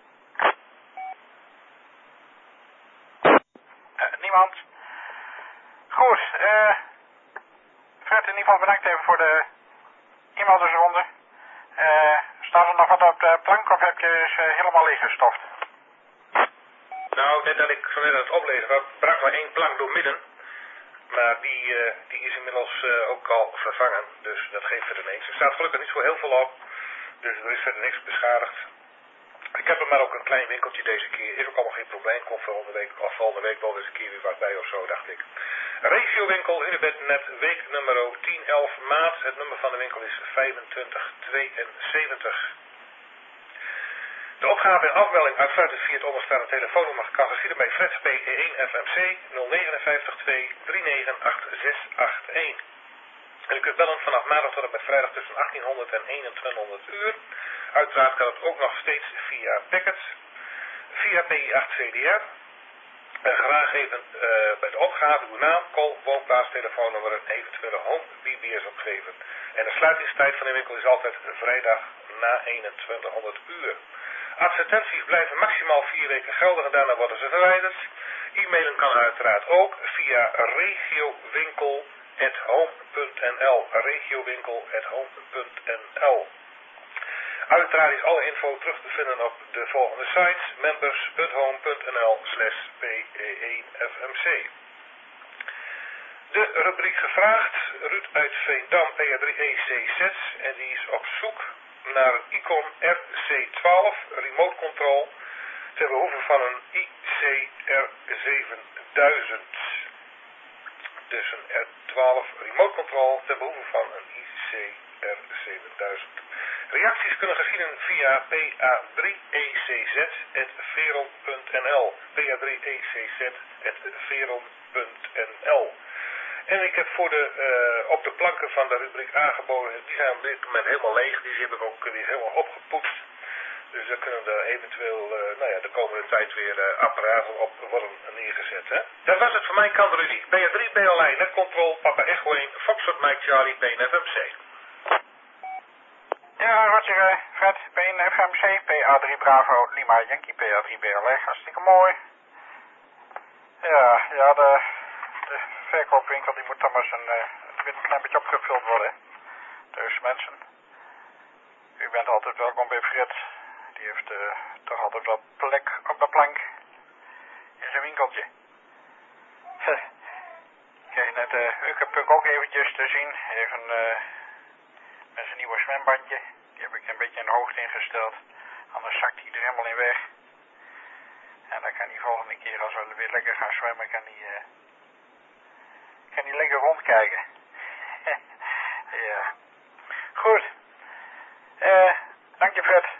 Uh, niemand? Goed, eh... Uh, Fred, in ieder geval bedankt even voor de e-maildersronde. Uh, staat er nog wat op de plank of heb je ze helemaal leeggestoft? Nou, net dat ik vanuit het oplezen was, brak maar één plank door midden. Maar die, uh, die is inmiddels uh, ook al vervangen, dus dat geeft verder niks. Er staat gelukkig niet zo heel veel op, dus er is verder niks beschadigd. Ik heb er maar ook een klein winkeltje deze keer, is ook allemaal geen probleem. Komt volgende week, of volgende week wel eens een keer weer wat bij of zo, dacht ik. Regiowinkel Hunebednet, week nummer tien elf maart. Het nummer van de winkel is vijfentwintig tweeënzeventig. De opgave en afmelding uitsluitend via het onderstaande telefoonnummer kan geschieden bij Fred P E één F M C nul vijf negen twee drie negen acht zes acht een. En u kunt bellen vanaf maandag tot en met vrijdag tussen achttienhonderd en eenentwintighonderd uur. Uiteraard kan het ook nog steeds via Packet, via P I acht C D R. En graag even uh, bij de opgave uw naam, call, woonplaats, telefoonnummer en eventuele home B B S opgeven. En de sluitingstijd van de winkel is altijd vrijdag na eenentwintighonderd uur. Advertenties blijven maximaal vier weken geldig en daarna worden ze verwijderd. E-mailen kan uiteraard ook via regiowinkel at home punt n l. regiowinkel at home punt n l. Uiteraard is alle info terug te vinden op de volgende sites: members punt home punt n l slash P E één F M C. De rubriek gevraagd, Ruud uit Veendam, P A drie E C Z, en die is op zoek naar een Icon R C twaalf remote control ter behoeve van een I C R zevenduizend. Dus een R twaalf remote control ter behoeve van een I C R zevenduizend. Reacties kunnen geschieden via P A drie E C Z at veron punt n l. P A drie E C Z at veron punt n l. En ik heb voor de, uh, op de planken van de rubriek aangeboden, die zijn op dit moment helemaal leeg. Die heb ik ook weer helemaal opgepoetst. Dus dan kunnen er eventueel, uh, nou ja, de komende tijd weer uh, apparaten op worden neergezet. Hè? Dat was het van mijn kant, Rudy. P A drie B L I Net Control, Papa Echo één, Foxtrot Mike Charlie, P N F M C. Ja, Roger, Fred, P N F M C, P A drie Bravo, Lima Yankee, P A drie B L I, hartstikke mooi. Ja, ja, de, de verkoopwinkel die moet dan maar zijn, uh, een klein beetje opgevuld worden. Dus mensen, u bent altijd welkom bij Fred. Die heeft uh, toch altijd wat plek op de plank in zijn winkeltje. Ik kreeg net uh, Ukepuk ook eventjes te zien, even uh, met zijn nieuwe zwembadje. Die heb ik een beetje in de hoogte ingesteld, anders zakt hij er helemaal in weg. En dan kan hij volgende keer, als we weer lekker gaan zwemmen, kan hij, uh, kan hij lekker rondkijken. Ja. Goed. Uh, dank je Fred.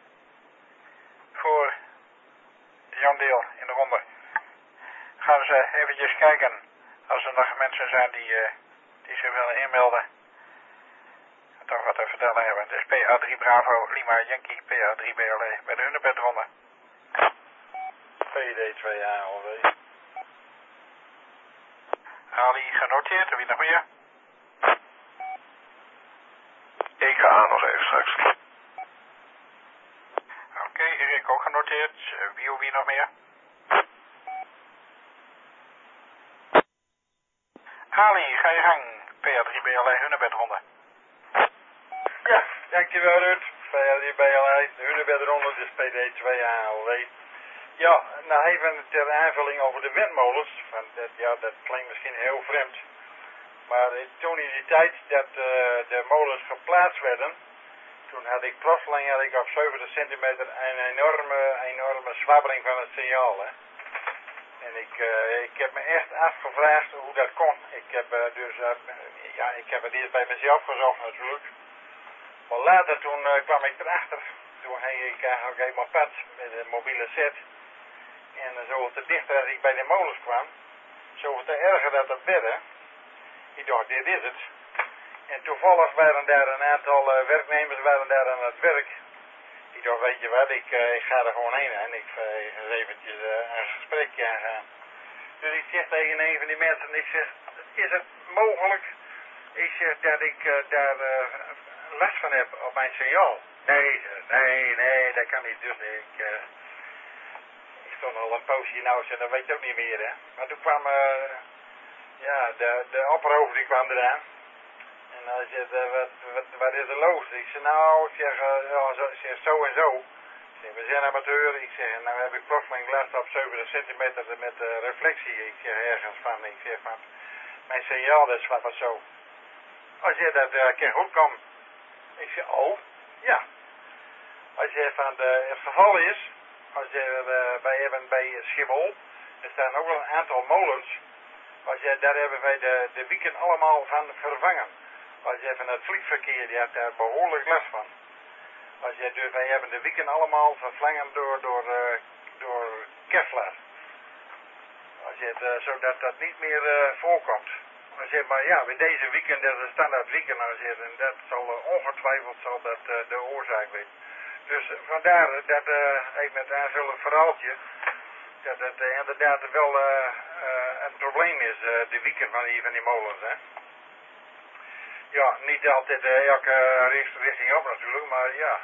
Voor jouw deel in de ronde. Gaan we eens eventjes kijken als er nog mensen zijn die, uh, die zich willen inmelden. En toch wat te vertellen hebben. Het is P A drie Bravo, Lima Yankee, P A drie B L E bij de Hunebedronde. P D twee A alweer. Ali genoteerd, en wie nog meer? E K A nog even straks. Oké, okay, Erik ook genoteerd. Wie of wie nog meer? Ali, ga je gang. P A drie B L E Hunebedronde. Ja, dankjewel Ruud. P A drie B L E Hunebedronde, dus P D twee A alweer. Ja, nou even ter aanvulling over de windmolens. Want dat, ja, dat klinkt misschien heel vreemd. Maar toen in die tijd dat uh, de molens geplaatst werden, toen had ik plotseling had ik op zeventig centimeter een enorme, enorme zwabbeling van het signaal. Hè. En ik, uh, ik heb me echt afgevraagd hoe dat kon. Ik heb, uh, dus, uh, ja, ik heb het eerst bij mezelf gezocht natuurlijk. Maar later toen uh, kwam ik erachter. Toen ging ik eigenlijk helemaal pad met een mobiele set. En uh, zo te dichter als ik bij de molens kwam, zo te erger dat het werd. Ik dacht, dit is het. En toevallig waren daar een aantal uh, werknemers waren daar aan het werk. Ik dacht, weet je wat, ik, uh, ik ga er gewoon heen en ik ga eens eventjes uh, een gesprekje aangaan. Dus ik zeg tegen een van die mensen, ik zeg, is het mogelijk, ik zeg, dat ik uh, daar uh, last van heb op mijn signaal? Nee, nee, nee, dat kan niet. Dus ik, uh, ik stond al een poosje nou, en dat weet je ook niet meer, hè. Maar toen kwam, uh, ja, de, de opperhoofd die kwam eraan. En hij zei, wat, wat, wat is er los? Ik zei, nou, ik zeg, uh, ja, zo, ik zeg, zo en zo. Ik zeg, we zijn amateur. Ik zeg, nou heb ik plotseling last op zeventig centimeter met uh, reflectie. Ik zeg, ergens van, ik zeg, van, mijn signaal, dat is wat wat zo. Als je dat uh, kan goed komen. Ik zeg, oh, ja. Als je van, de, het geval is, als je uh, wij hebben bij Schiphol, er staan ook wel een aantal molens. Als je, daar hebben wij de, de weekend allemaal van vervangen. Als je van het vliegverkeer, die heeft daar behoorlijk last van. Als je, dus wij hebben de weekend allemaal vervangen door, door, uh, door Kevlar. Als je het, uh, zodat dat niet meer uh, voorkomt. Als je, maar ja, bij deze weekend, dat is een standaard weekend, als je, en dat zal uh, ongetwijfeld zal dat, uh, de oorzaak zijn. Dus uh, vandaar dat uh, even met een aanvullend verhaaltje. Dat het uh, inderdaad wel uh, uh, een probleem is, uh, de weekend van hier van die molens, hè. Ja, niet altijd uh, elke richting op natuurlijk, maar ja,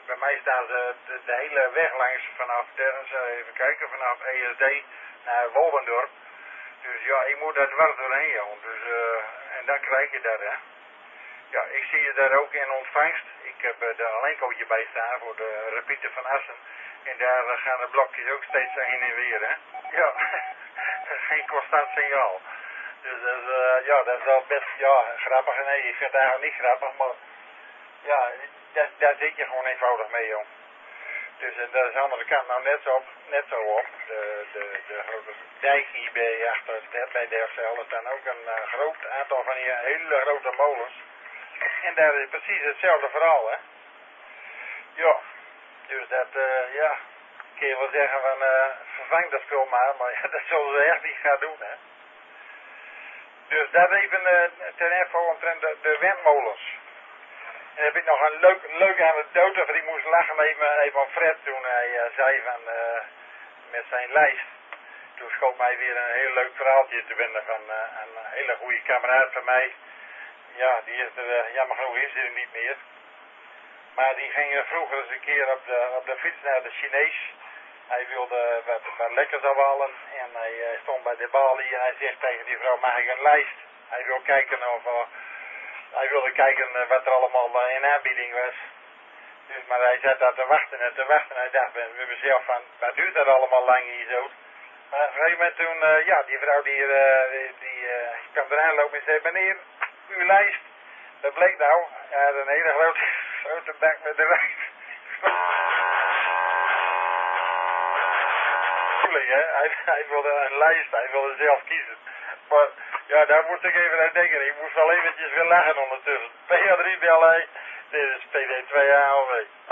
bij mij staat de, de, de hele weg langs vanaf, de, even kijken, vanaf E S D naar Wolvendorp. Dus ja, ik moet daar dwars doorheen, joh. Dus, uh, en dan krijg je dat, hè. Ja, ik zie je daar ook in ontvangst. Ik heb uh, er een enkeltje bij staan voor de repeater van Assen. En daar uh, gaan de blokjes ook steeds heen en weer, hè. Ja, geen constant signaal. Dus dat is, uh, ja, dat is wel best, ja, grappig. Nee, ik vind het eigenlijk niet grappig, maar ja, daar, daar zit je gewoon eenvoudig mee, joh. Dus en dat is aan de andere kant nou net zo op, net zo op. De, de, de grote dijk hier bij, achter, bij Delfzijl, er staan ook een uh, groot aantal van die hele grote molens. En daar is precies hetzelfde verhaal, hè. Ja, dus dat, uh, ja, kun je wel zeggen van, uh, vervang dat spul maar, maar ja, dat zullen ze echt niet gaan doen, hè. Dus dat even uh, ten info omtrent de, de windmolens. En heb ik nog een leuk, leuke anekdote, want ik moest lachen even, even op Fred toen hij uh, zei van, uh, met zijn lijst. Toen schoot mij weer een heel leuk verhaaltje te binnen van uh, een hele goede kameraad van mij. Ja, die is er, uh, jammer genoeg is hij er niet meer. Maar die ging uh, vroeger eens een keer op de, op de fiets naar de Chinees. Hij wilde wat, wat lekkers afhalen en hij uh, stond bij de balie en hij zegt tegen die vrouw, mag ik een lijst? Hij wil kijken of... Uh, Hij wilde kijken uh, wat er allemaal uh, in aanbieding was. Dus, maar hij zat daar te wachten en te wachten. En hij dacht bij mezelf van, wat duurt dat allemaal lang hier zo? Maar op een gegeven moment toen, uh, ja, die vrouw die, uh, die, die uh, kwam eraan lopen en zei, meneer, uw lijst. Dat bleek nou, hij had een hele grote, grote bak met de lijst. Hij, hij wilde een lijst, hij wilde zelf kiezen. Maar ja, daar moest ik even aan denken. Ik moest wel eventjes weer lachen ondertussen. P A drie bellen, dit is P D twee A O W.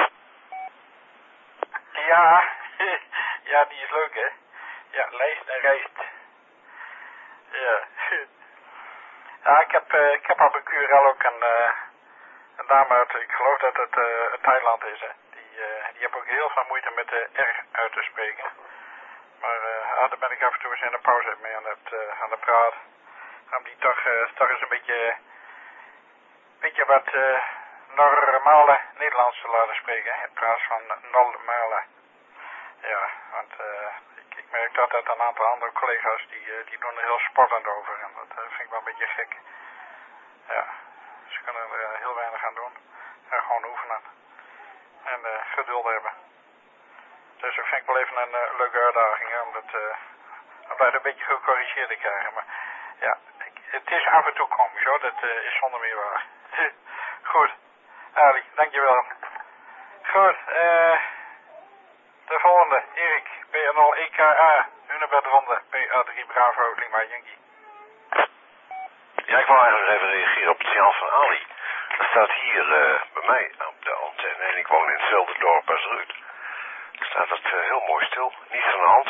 Ja, ja, die is leuk, hè? Ja, lijst en rijst. Ja. Ja, ik heb, uh, ik heb op een Q R L ook een, uh, een dame uit, ik geloof dat het uh, Thailand is, hè? Die, uh, die heb ook heel veel moeite met de R uit te spreken. Maar uh, ah, daar ben ik af en toe eens in de pauze mee aan het, uh, aan het praten. Om die toch, uh, toch eens een beetje, beetje wat uh, normale Nederlands te laten spreken, hè? In plaats van normale. Ja, want uh, ik, ik merk dat dat een aantal andere collega's die, uh, die doen er heel sportend over. En dat uh, vind ik wel een beetje gek. Ja, ze kunnen er uh, heel weinig aan doen. En gewoon oefenen. En uh, geduld hebben. Dus dat vind ik wel even een uh, leuke uitdaging, hè, om dat, uh, om dat een beetje gecorrigeerd te krijgen. Maar ja, ik, het is af en toe komisch, hoor. Dat uh, is zonder meer waar. Goed. Ali, dankjewel. Goed, eh... de volgende, Erik, P N L E K A, Hunebed Ronde, P A drie Bravo, Lima Yankee. Ja, ik wil eigenlijk even reageren op het signaal van Ali. Dat staat hier uh, bij mij op de antenne en ik woon in hetzelfde dorp als Ruud. Er staat het uh, heel mooi stil, niets aan de hand.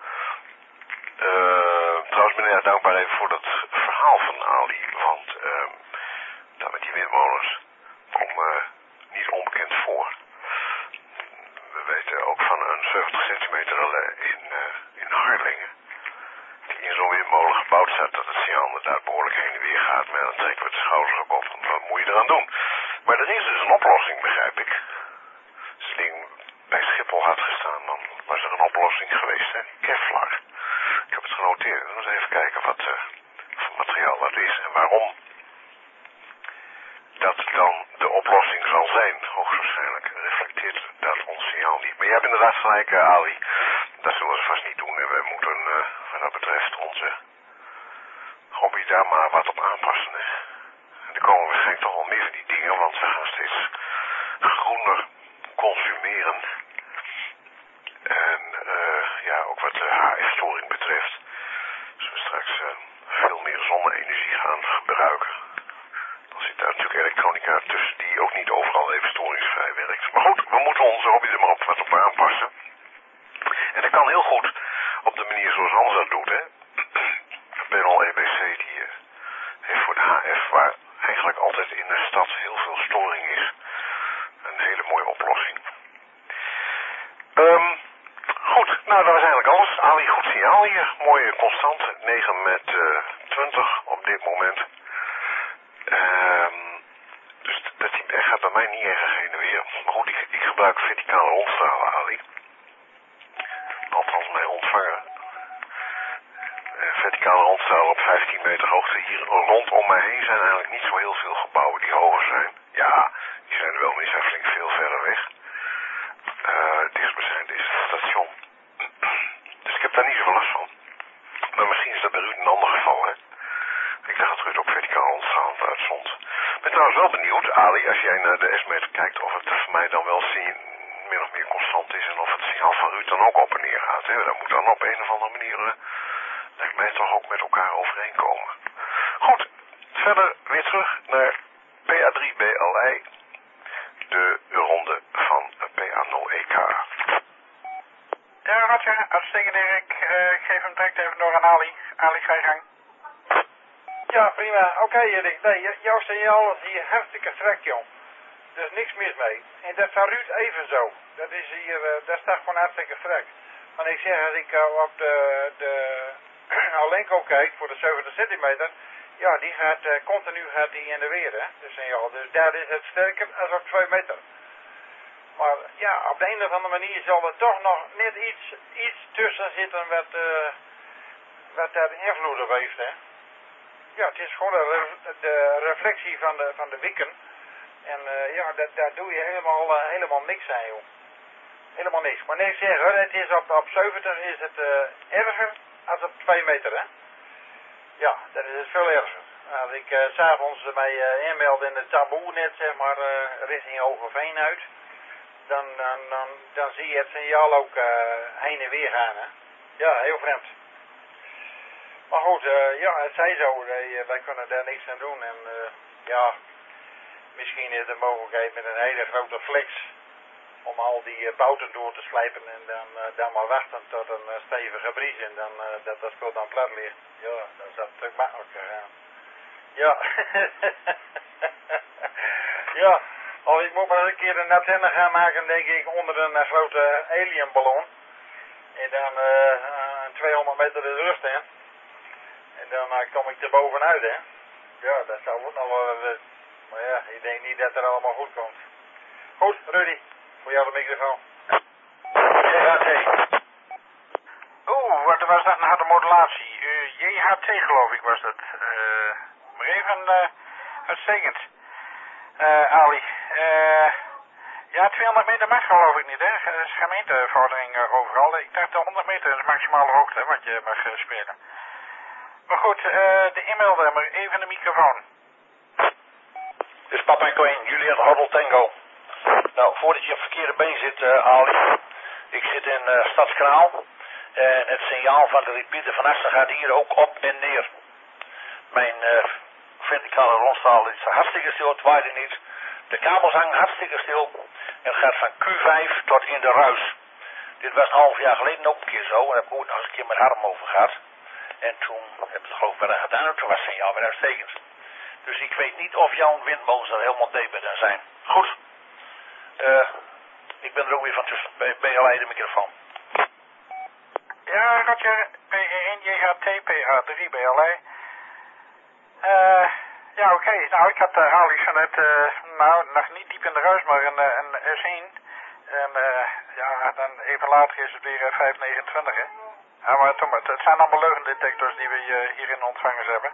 Uh, trouwens meneer, dankbaar even voor dat verhaal van Ali, want uh, dat met die windmolens komt me niet onbekend voor. We weten ook van een zeventig centimeter relais in, uh, in Harlingen, die in zo'n windmolen gebouwd staat, dat het signaal inderdaad behoorlijk heen en weer gaat, maar dan trekken we de schouders op, want wat moet je eraan doen? Maar er is dus een oplossing, begrijp ik. Als het ding bij Schiphol had gestaan, dan was er een oplossing geweest, hè? Kevlar. Ik heb het genoteerd. Dan eens even kijken wat uh, voor materiaal dat is en waarom dat dan de oplossing zal zijn. Hoogstwaarschijnlijk reflecteert dat ons signaal niet. Maar je hebt inderdaad gelijk, uh, Ali. Dat zullen ze vast niet doen. En wij moeten, uh, wat dat betreft, onze hobby daar maar wat op aanpassen. Hè. En er komen waarschijnlijk toch wel meer van die dingen, want we gaan steeds groener consumeren. En uh, ja, ook wat de H F-storing betreft. Dus we straks uh, veel meer zonne-energie gaan gebruiken. Dan zit daar natuurlijk elektronica tussen die ook niet overal even storingsvrij werkt. Maar goed, we moeten onze hobby er maar op wat op aanpassen. En dat kan heel goed op de manier zoals Hans dat doet, hè. Panel E B C die uh, heeft voor de H F, waar eigenlijk altijd in de stad heel veel storing is, een hele mooie oplossing. Um, goed, nou dat was eigenlijk alles. Ali, goed signaal hier. Mooie constant. negen met uh, twintig op dit moment. Um, dus dat gaat bij mij niet erg heen en weer. Maar goed, ik, ik gebruik gebruik verticale rondstralen, Ali. Althans mijn ontvanger. Verticale rondstralen op vijftien meter hoogte. Hier rondom mij heen zijn eigenlijk niet zo heel veel gebouwen die hoger zijn. Ja, die zijn er wel, maar die zijn flink veel verder weg. Uh, het dichtstbijzijnde is het station. Dus ik heb daar niet zoveel last van. Maar misschien is dat bij Ruud een ander geval, hè. Ik dacht dat Ruud op verticaal rondstralend uitzond. Ik ben trouwens wel benieuwd, Ali, als jij naar de S-meter kijkt, of het voor mij dan wel min of meer constant is en of het signaal van Ruud dan ook op en neer gaat. Hè. Dat moet dan op een of andere manier, uh, lijkt mij toch ook met elkaar overeenkomen. Goed, verder weer terug naar P A drie B L I, de ronde van P A nul E K. Ja, Roger, uitstekend Erik. Uh, ik geef hem direct even door aan Ali. Ali, ga je gang. Ja, prima. Oké, okay, Erik. Nee, jouw signaal is hier hartstikke strak, jong. Er is niks mis mee. En dat is van Ruud even zo. Dat is hier, uh, dat staat gewoon hartstikke strak. Maar ik zeg, als ik uh, op de, de Alenco kijk voor de zeventig centimeter, ja, die gaat uh, continu gaat die in de weer, hè. Dus, signaal. Dus daar is het sterker als op twee meter. Maar ja, op de een of andere manier zal er toch nog net iets, iets tussen zitten wat, uh, wat daar invloed op heeft, hè. Ja, het is gewoon de, de reflectie van de, van de wikken. En uh, ja, dat, daar doe je helemaal, uh, helemaal niks aan, joh. Helemaal niks. Maar nee, zeg, het is op, op zeventig is het uh, erger als op twee meter, hè. Ja, dat is het veel erger. Als ik uh, s'avonds mij uh, inmeld in de taboe net, zeg maar, uh, richting Hogeveen uit, dan, dan, dan, dan zie je het signaal ook uh, heen en weer gaan, hè. Ja, heel vreemd. Maar goed, uh, ja, het zij zo. Wij, wij kunnen daar niks aan doen. En uh, ja, misschien is de mogelijkheid met een hele grote flex om al die uh, bouten door te slijpen en dan, uh, dan maar wachten tot een uh, stevige bries en dan uh, dat dat spul dan plat ligt. Ja, dan is dat een stuk makkelijker gaan. Ja. Ja, als ik moet maar eens een keer een antenne gaan maken, denk ik, onder een uh, grote alienballon. En dan uh, uh, tweehonderd meter de rust in. En dan uh, kom ik er bovenuit, hè. Ja, dat zou ook nog wel... Uh, maar ja, ik denk niet dat het allemaal goed komt. Goed, Rudy. Voor jou de microfoon. J H T. Oeh, wat was dat een harde modulatie? Uh, J H T geloof ik was dat. Uh, maar even uh, uitstekend. Uh, Ali. Uh, ja, tweehonderd meter mag geloof ik niet, hè. Dat is gemeentevordering uh, overal. Ik dacht de honderd meter is de maximale hoogte wat je mag uh, spelen. Maar goed, uh, de e-mail, maar even de microfoon. Dit is Papa Echo één, Julian Hoddle Tango. Nou, voordat je op verkeerde been zit, uh, Ali. Ik zit in uh, Stadskanaal. En het signaal van de repeater van achter gaat hier ook op en neer. Mijn uh, verticale rondstraal is hartstikke stil, het waaide niet. De kabels hangen hartstikke stil. En het gaat van Q vijf tot in de ruis. Dit was een half jaar geleden ook een keer zo. En daar heb ik ook nog eens een keer met Harm over gehad. En toen heb ik het geloof ik wel gedaan. En toen was het signaal weer uitstekend. Dus ik weet niet of jouw windmolens er helemaal debet in zijn. Goed. Uh, ik ben er ook weer van tussen. B L I de microfoon. Ja, Roger. P E één J H T, P A drie B L I. Uh, ja, oké. Okay. Nou, ik had uh, Ali zo net, uh, nou, nog niet diep in de ruis, maar een, een S één. En uh, ja, dan even later is het weer uh, vijf negenentwintig, hè. Ja, maar het, het zijn allemaal leugendetectors die we uh, hier in ontvangers hebben.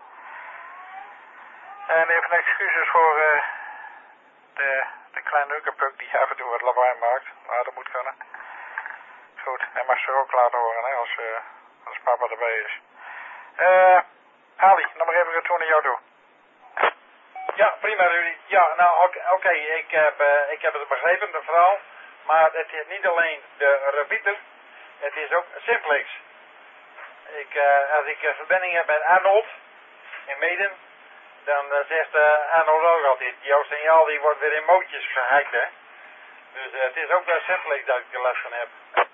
En even excuses voor uh, de, de kleine ukkenpuk die af en toe wat lawaai maakt. Maar dat moet kunnen. Goed, hij mag zich ook laten horen, hè, als, uh, als papa erbij is. Uh, Ali, nog maar even retour naar jou toe. Ja, prima Rudy. Ja, nou oké, okay, okay. ik, heb, uh, ik heb het begrepen, de verhaal. Maar het is niet alleen de repeater, het is ook simplex. Ik, uh, als ik uh, verbinding heb met Arnold in Meden, dan uh, zegt uh, Arnold ook altijd, jouw signaal die wordt weer in mootjes gehackt, hè. Dus uh, het is ook bij simplex dat ik er last van heb.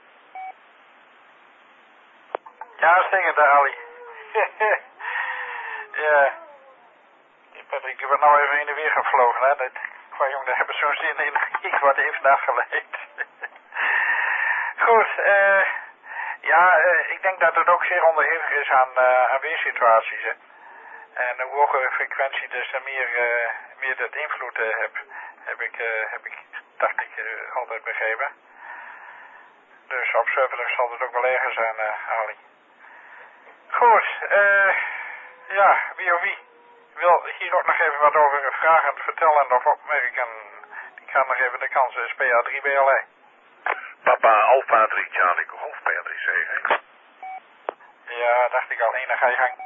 Ja, uitstekend, Ali. Ja. Ik word nou even in de weer gevlogen, hè. Dat, qua jong, daar hebben zo'n zin in. Ik word even afgeleid. Goed, eh... Uh, ja, uh, ik denk dat het ook zeer onderhevig is aan, uh, aan weersituaties, hè. En hoe hoger frequentie, dus meer, uh, meer dat invloed uh, heb, heb ik, uh, heb ik dacht ik uh, altijd begrepen. Dus op server zal het ook wel erger zijn, uh, Ali. Goed, uh, ja, wie of wie wil hier ook nog even wat over vragen, vertellen of opmerken? Ik ga nog even de kans, is P A drie B L E. Papa Alpha drie Charlie Golf P A drie C G. Ja, dacht ik al. Nee, dan ga je gang.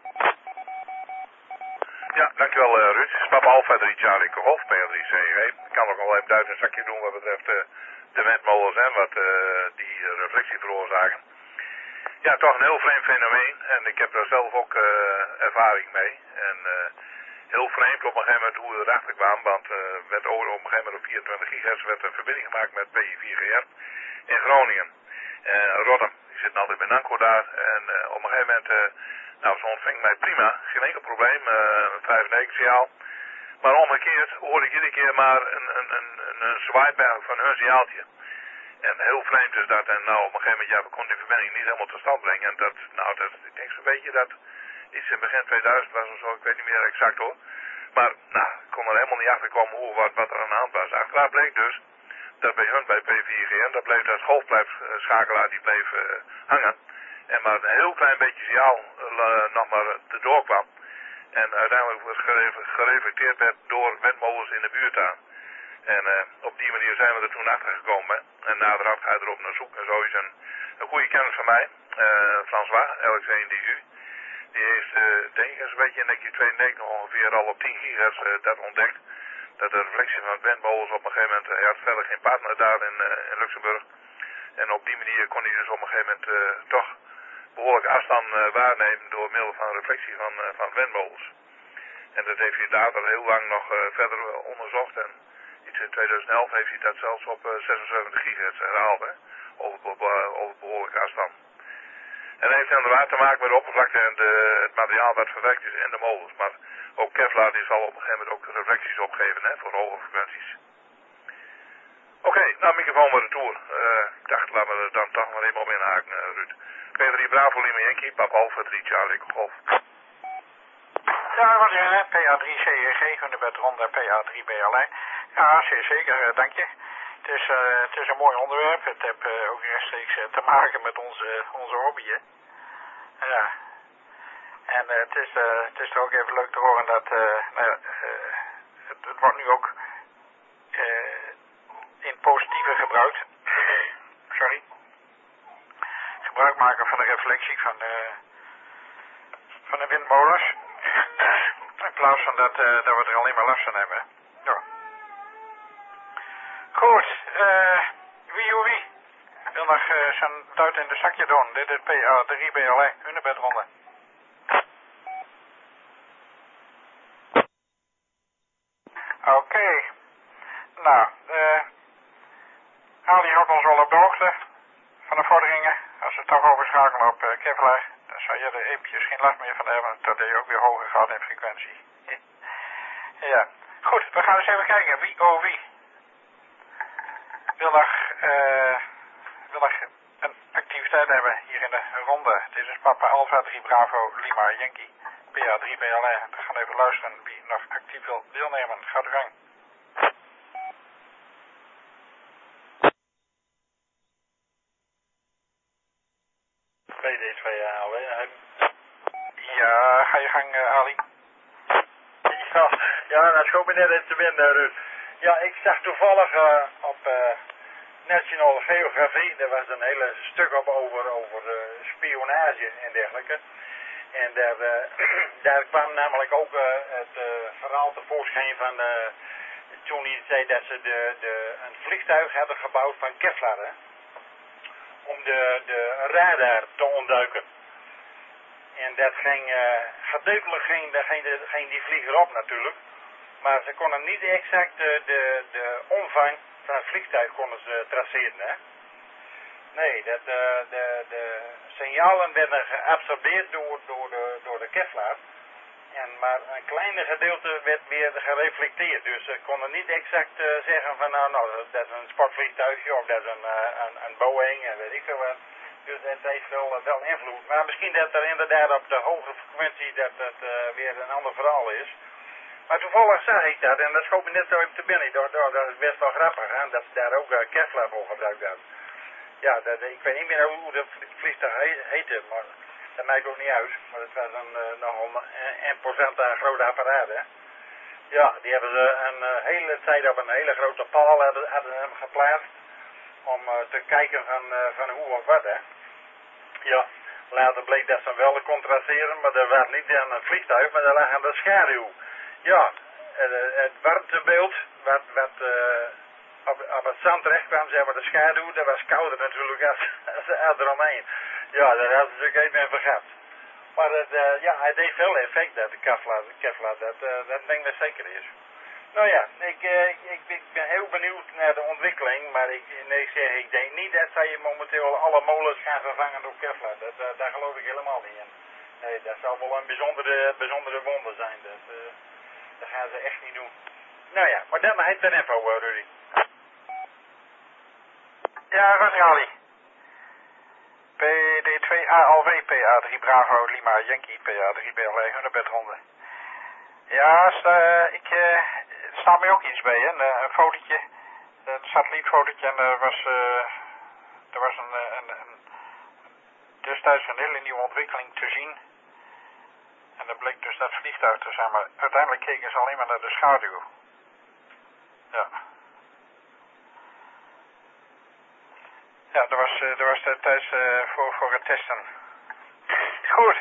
Ja, dankjewel uh, Ruud. Papa Alpha drie Charlie Golf P A drie C G. Ik kan ook al even duit een zakje doen wat betreft uh, de windmolens en wat uh, die uh, reflectie veroorzaken. Ja, toch een heel vreemd fenomeen en ik heb daar zelf ook uh, ervaring mee. En uh, heel vreemd op een gegeven moment hoe we erachter kwamen, want uh, werd over, op een gegeven moment op vierentwintig gigahertz werd een verbinding gemaakt met P I vier G R in Groningen. Uh, Rotterdam, die zitten altijd bij Nanco daar en uh, op een gegeven moment, uh, nou ze ontving mij prima, geen enkel probleem, uh, vijfennegentig signaal. Maar omgekeerd hoorde ik iedere keer maar een, een, een, een zwaaiberg van hun signaaltje. En heel vreemd is dat, en nou op een gegeven moment, ja, we konden die verbinding niet helemaal tot stand brengen. En dat, nou, dat, ik denk zo'n beetje dat iets in begin tweeduizend was of zo, ik weet niet meer exact hoor. Maar, nou, ik kon er helemaal niet achter komen hoe, wat, wat er aan de hand was. Achteraf bleek dus dat bij hun, bij P vier G R, dat bleef dat golfblijfschakelaar, die bleef uh, hangen. En maar een heel klein beetje signaal uh, nog maar erdoor kwam. En uiteindelijk wordt gereflecteerd werd door windmolens in de buurt aan. En uh, op die manier zijn we er toen achter gekomen. En naderhand ga je erop naar zoek. En zo is een, een goede kennis van mij, uh, François, L X één D U. Die heeft, uh, denk ik, een beetje in negentien tweeënnegentig ongeveer al op tien gigahertz uh, dat ontdekt. Dat de reflectie van windmolens op een gegeven moment, hij had verder geen partner daar in, uh, in Luxemburg. En op die manier kon hij dus op een gegeven moment uh, toch behoorlijk afstand uh, waarnemen door middel van reflectie van, uh, van windmolens. En dat heeft hij later heel lang nog uh, verder uh, onderzocht. En iets in tweeduizend elf heeft hij dat zelfs op uh, zesenzeventig gigahertz herhaald, hè, over, op, uh, over behoorlijke afstand. En dat heeft inderdaad te maken met de oppervlakte en de, het materiaal wat verwerkt is in de molens. Maar ook Kevlar die zal op een gegeven moment ook reflecties opgeven, hè, voor hoge frequenties. Oké, okay, nou microfoon maar de toer. Uh, ik dacht, laten we er dan toch maar even op inhaken, uh, Ruud. P drie Bravo Lima Yankee, Papa Alpha drie Charlie Golf. Ja, wat is P A drie C E G, Hunebed Ronde, P A drie B L E. Ja, zeer zeker, uh, dank je. Het is, uh, het is een mooi onderwerp. Het heeft uh, ook rechtstreeks uh, te maken met onze, onze hobby, hè. Ja. En uh, het, is, uh, het is er ook even leuk te horen dat, uh, nou, uh, het, het wordt nu ook uh, in positieve gebruikt. Sorry. Gebruik maken van de reflectie van de, van de windmolens. In plaats van dat, uh, dat we er alleen maar last van hebben. Ja. Goed, uh, wie hoe wie wil nog uh, zijn duit in de zakje doen. Dit is P A drie B L E, Hunebedronde. Oké. Okay. Nou, uh, Ali houdt ons wel op de hoogte van de vorderingen. Als we toch overschakelen op uh, Kevlar, dan zou je er eventjes geen last meer van hebben. Dat je ook weer hoger gaat in frequentie. Ja. Goed, we gaan eens even kijken. Wie oh wie wil nog, uh, wil nog een activiteit hebben hier in de ronde. Dit is Papa Alpha drie Bravo Lima Yankee, P A drie B L E. We gaan even luisteren wie nog actief wil deelnemen. Ga de gang. P D twee A W. Ja, ga je gang, uh, Ali. Ja, ja, dat schoot me net in te winnen, Ruud. Ja, ik zag toevallig uh, op uh, National Geography, er was een hele stuk op over, over uh, spionage en dergelijke. En daar, uh, daar kwam namelijk ook uh, het uh, verhaal tevoorschijn van uh, toen hij zei dat ze de, de, een vliegtuig hadden gebouwd van Kevlar, hè, om de, de radar te ontduiken. En dat ging, uh, gedeeltelijk ging, ging, ging die vlieger op natuurlijk. Maar ze konden niet exact de, de, de omvang van het vliegtuig konden ze traceren, hè. Nee, dat, uh, de, de signalen werden geabsorbeerd door, door, de, door de Kevlar. En maar een kleine gedeelte werd weer gereflecteerd. Dus ze konden niet exact uh, zeggen van nou, nou, dat is een sportvliegtuigje of dat is een, uh, een, een Boeing en weet ik veel wat. Dus het heeft wel, wel invloed. Maar misschien dat er inderdaad op de hoge frequentie dat het uh, weer een ander verhaal is. Maar toevallig zag ik dat en dat schoot me net zo even te binnen. Dat, dat, dat is best wel grappig, hè, dat ze daar ook uh, Kevlar voor gebruikt hebben. Ja, dat, ik weet niet meer hoe, hoe dat vliegtuig he, heette, maar dat maakt ook niet uit. Maar dat was een, uh, nogal een, een procent aan grote apparaten. Ja, die hebben ze een uh, hele tijd op een hele grote paal hadden, hadden hem geplaatst. Om uh, te kijken van, uh, van hoe of wat, hè. Ja, later bleek dat ze wel contrasteren, maar dat was niet aan een vliegtuig, maar dat lag aan de schaduw. Ja, het, het warmtebeeld wat, wat uh, op, op het zand terecht kwam, zeg maar de schaduw, dat was kouder natuurlijk als, als, als eromheen. Ja, dat hadden ze natuurlijk even vergat. Maar het, uh, ja, hij deed veel effect, dat de Kevlar, Kevlar dat, uh, dat denk ik dat zeker is. Nou ja, ik, uh, ik, ik ben heel benieuwd naar de ontwikkeling, maar ik, nee, zeg, ik denk niet dat zij momenteel alle molens gaan vervangen door Kevlar. Dat, uh, daar geloof ik helemaal niet in. Nee, dat zou wel een bijzondere, bijzondere wonder zijn. Dat, uh, dat gaan ze echt niet doen. Nou ja, maar dat heet de info, uh, Rudy. Ja, Rosali. P D twee A L W P A drie Bravo Lima Yankee P A drie B L E Hunnebedronde. Ja, sta, ik, uh, er staat mij ook iets bij, hè? Een, een fotootje, een satellietfotootje en er was, uh, er was een, een, een, destijds een hele nieuwe ontwikkeling te zien. En dat bleek dus dat vliegtuig te zijn, maar uiteindelijk keken ze alleen maar naar de schaduw. Ja. Ja, dat was, uh, dat was destijds uh, voor, voor het testen. Goed.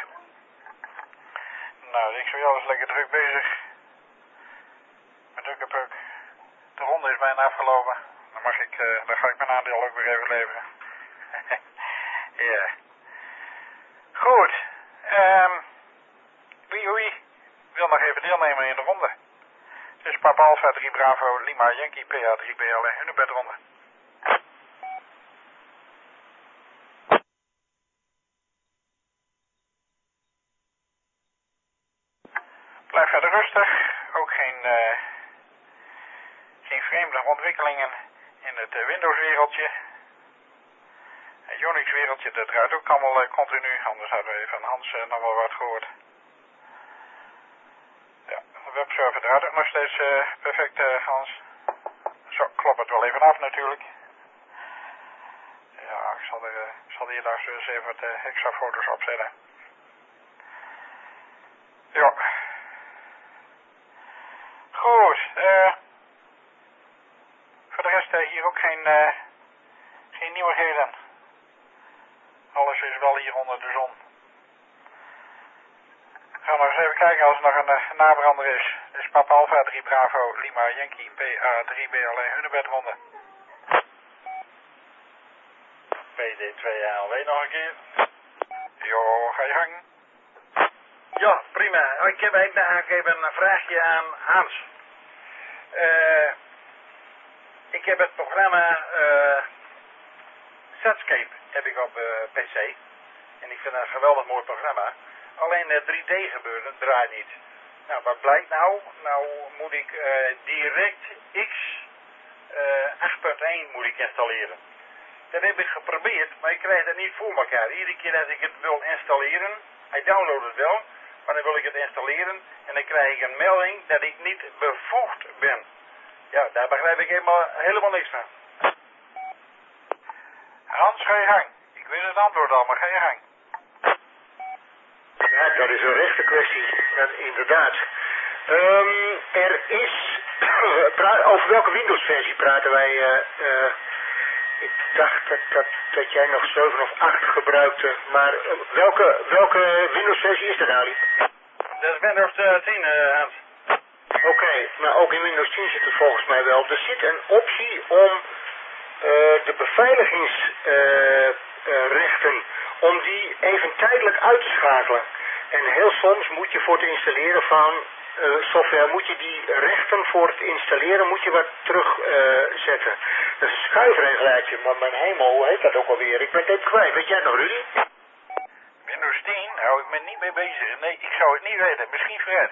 Nou, ik zie alles lekker druk bezig. Met drukke puk. De ronde is bijna afgelopen. Dan mag ik, uh, dan ga ik mijn aandeel ook weer even leveren. Ja. Yeah. Goed. Um, wie, wie wil nog even deelnemen in de ronde? Het is Papa Alpha drie Bravo Lima Yankee P A drie B L E Hunnebedronde. Blijf verder rustig. Ook geen, uh, geen vreemde ontwikkelingen in het uh, Windows-wereldje. Het Unix-wereldje, dat draait ook allemaal uh, continu. Anders hadden we van Hans uh, nog wel wat gehoord. Ja, de webserver draait ook nog steeds uh, perfect, uh, Hans. Zo, klop het wel even af natuurlijk. Ja, ik zal, er, uh, ik zal hier daar eens even wat uh, extra foto's opzetten. Ja. Goed, uh, voor de rest uh, hier ook geen, uh, geen nieuwigheden. Alles is wel hier onder de zon. Gaan we nog eens even kijken als er nog een uh, nabrander is. Dit is Papa Alpha drie Bravo Lima Yankee P A drie B L E Hunnebedronde. P D twee A L W nog een keer. Jo, ga je gang. Ja, prima. Ik heb eigenlijk even een vraagje aan Hans. Uh, ik heb het programma uh, Setscape heb ik op uh, P C. En ik vind het een geweldig mooi programma. Alleen het drie D gebeuren draait niet. Nou, wat blijkt nou? Nou moet ik uh, DirectX uh, acht punt één moet ik installeren. Dat heb ik geprobeerd, maar ik krijg het niet voor elkaar. Iedere keer als ik het wil installeren, hij downloadt het wel, maar dan wil ik het installeren en dan krijg ik een melding dat ik niet bevoegd ben. Ja, daar begrijp ik helemaal, helemaal niks van. Hans, ga je gang. Ik weet het antwoord al, maar ga je gang. Ja, dat is een rechte kwestie, dat, inderdaad. Um, er is, over welke Windows-versie praten wij? Uh, uh, ik dacht dat, dat, dat jij nog zeven of acht gebruikte, maar uh, welke, welke Windows-versie is dat, Ali? Dat is Windows tien, uh, Hans. Oké, okay, maar ook in Windows tien zit het volgens mij wel. Er zit een optie om uh, de beveiligingsrechten, uh, uh, om die even tijdelijk uit te schakelen. En heel soms moet je voor het installeren van uh, software, moet je die rechten voor het installeren, moet je wat terugzetten. Uh, dat is een schuifregelaartje, maar mijn hemel, hoe heet dat ook alweer? Ik ben het even kwijt. Weet jij het nog, Rudy? Windows tien? Hou ik me niet mee bezig. Nee, ik zou het niet weten. Misschien Fred.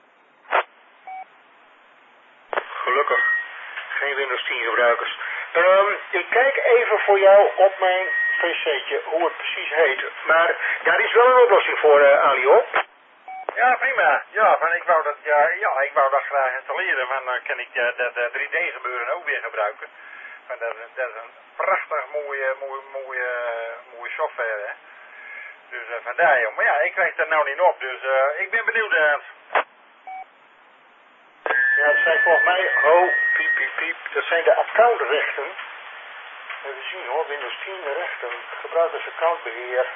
Gelukkig. Geen Windows tien gebruikers. Um, ik kijk even voor jou op mijn pc'tje hoe het precies heet. Maar daar is wel een oplossing voor, uh, Ali, hoor. Ja, prima. Ja, van ik wou dat, ja, ja, ik wou dat graag installeren, want dan kan ik ja, dat uh, drie D gebeuren ook weer gebruiken. Want dat, is- dat is een prachtig mooie, mooie, mooie, mooie software, hè. Dus uh, vandaar, joh. Maar ja, ik krijg dat nou niet op, dus uh, ik ben benieuwd, Hans. Ja, dat zijn volgens mij, oh, piep, piep, piep, dat zijn de accountrechten. Even zien hoor, Windows tien rechten, gebruikersaccountbeheer.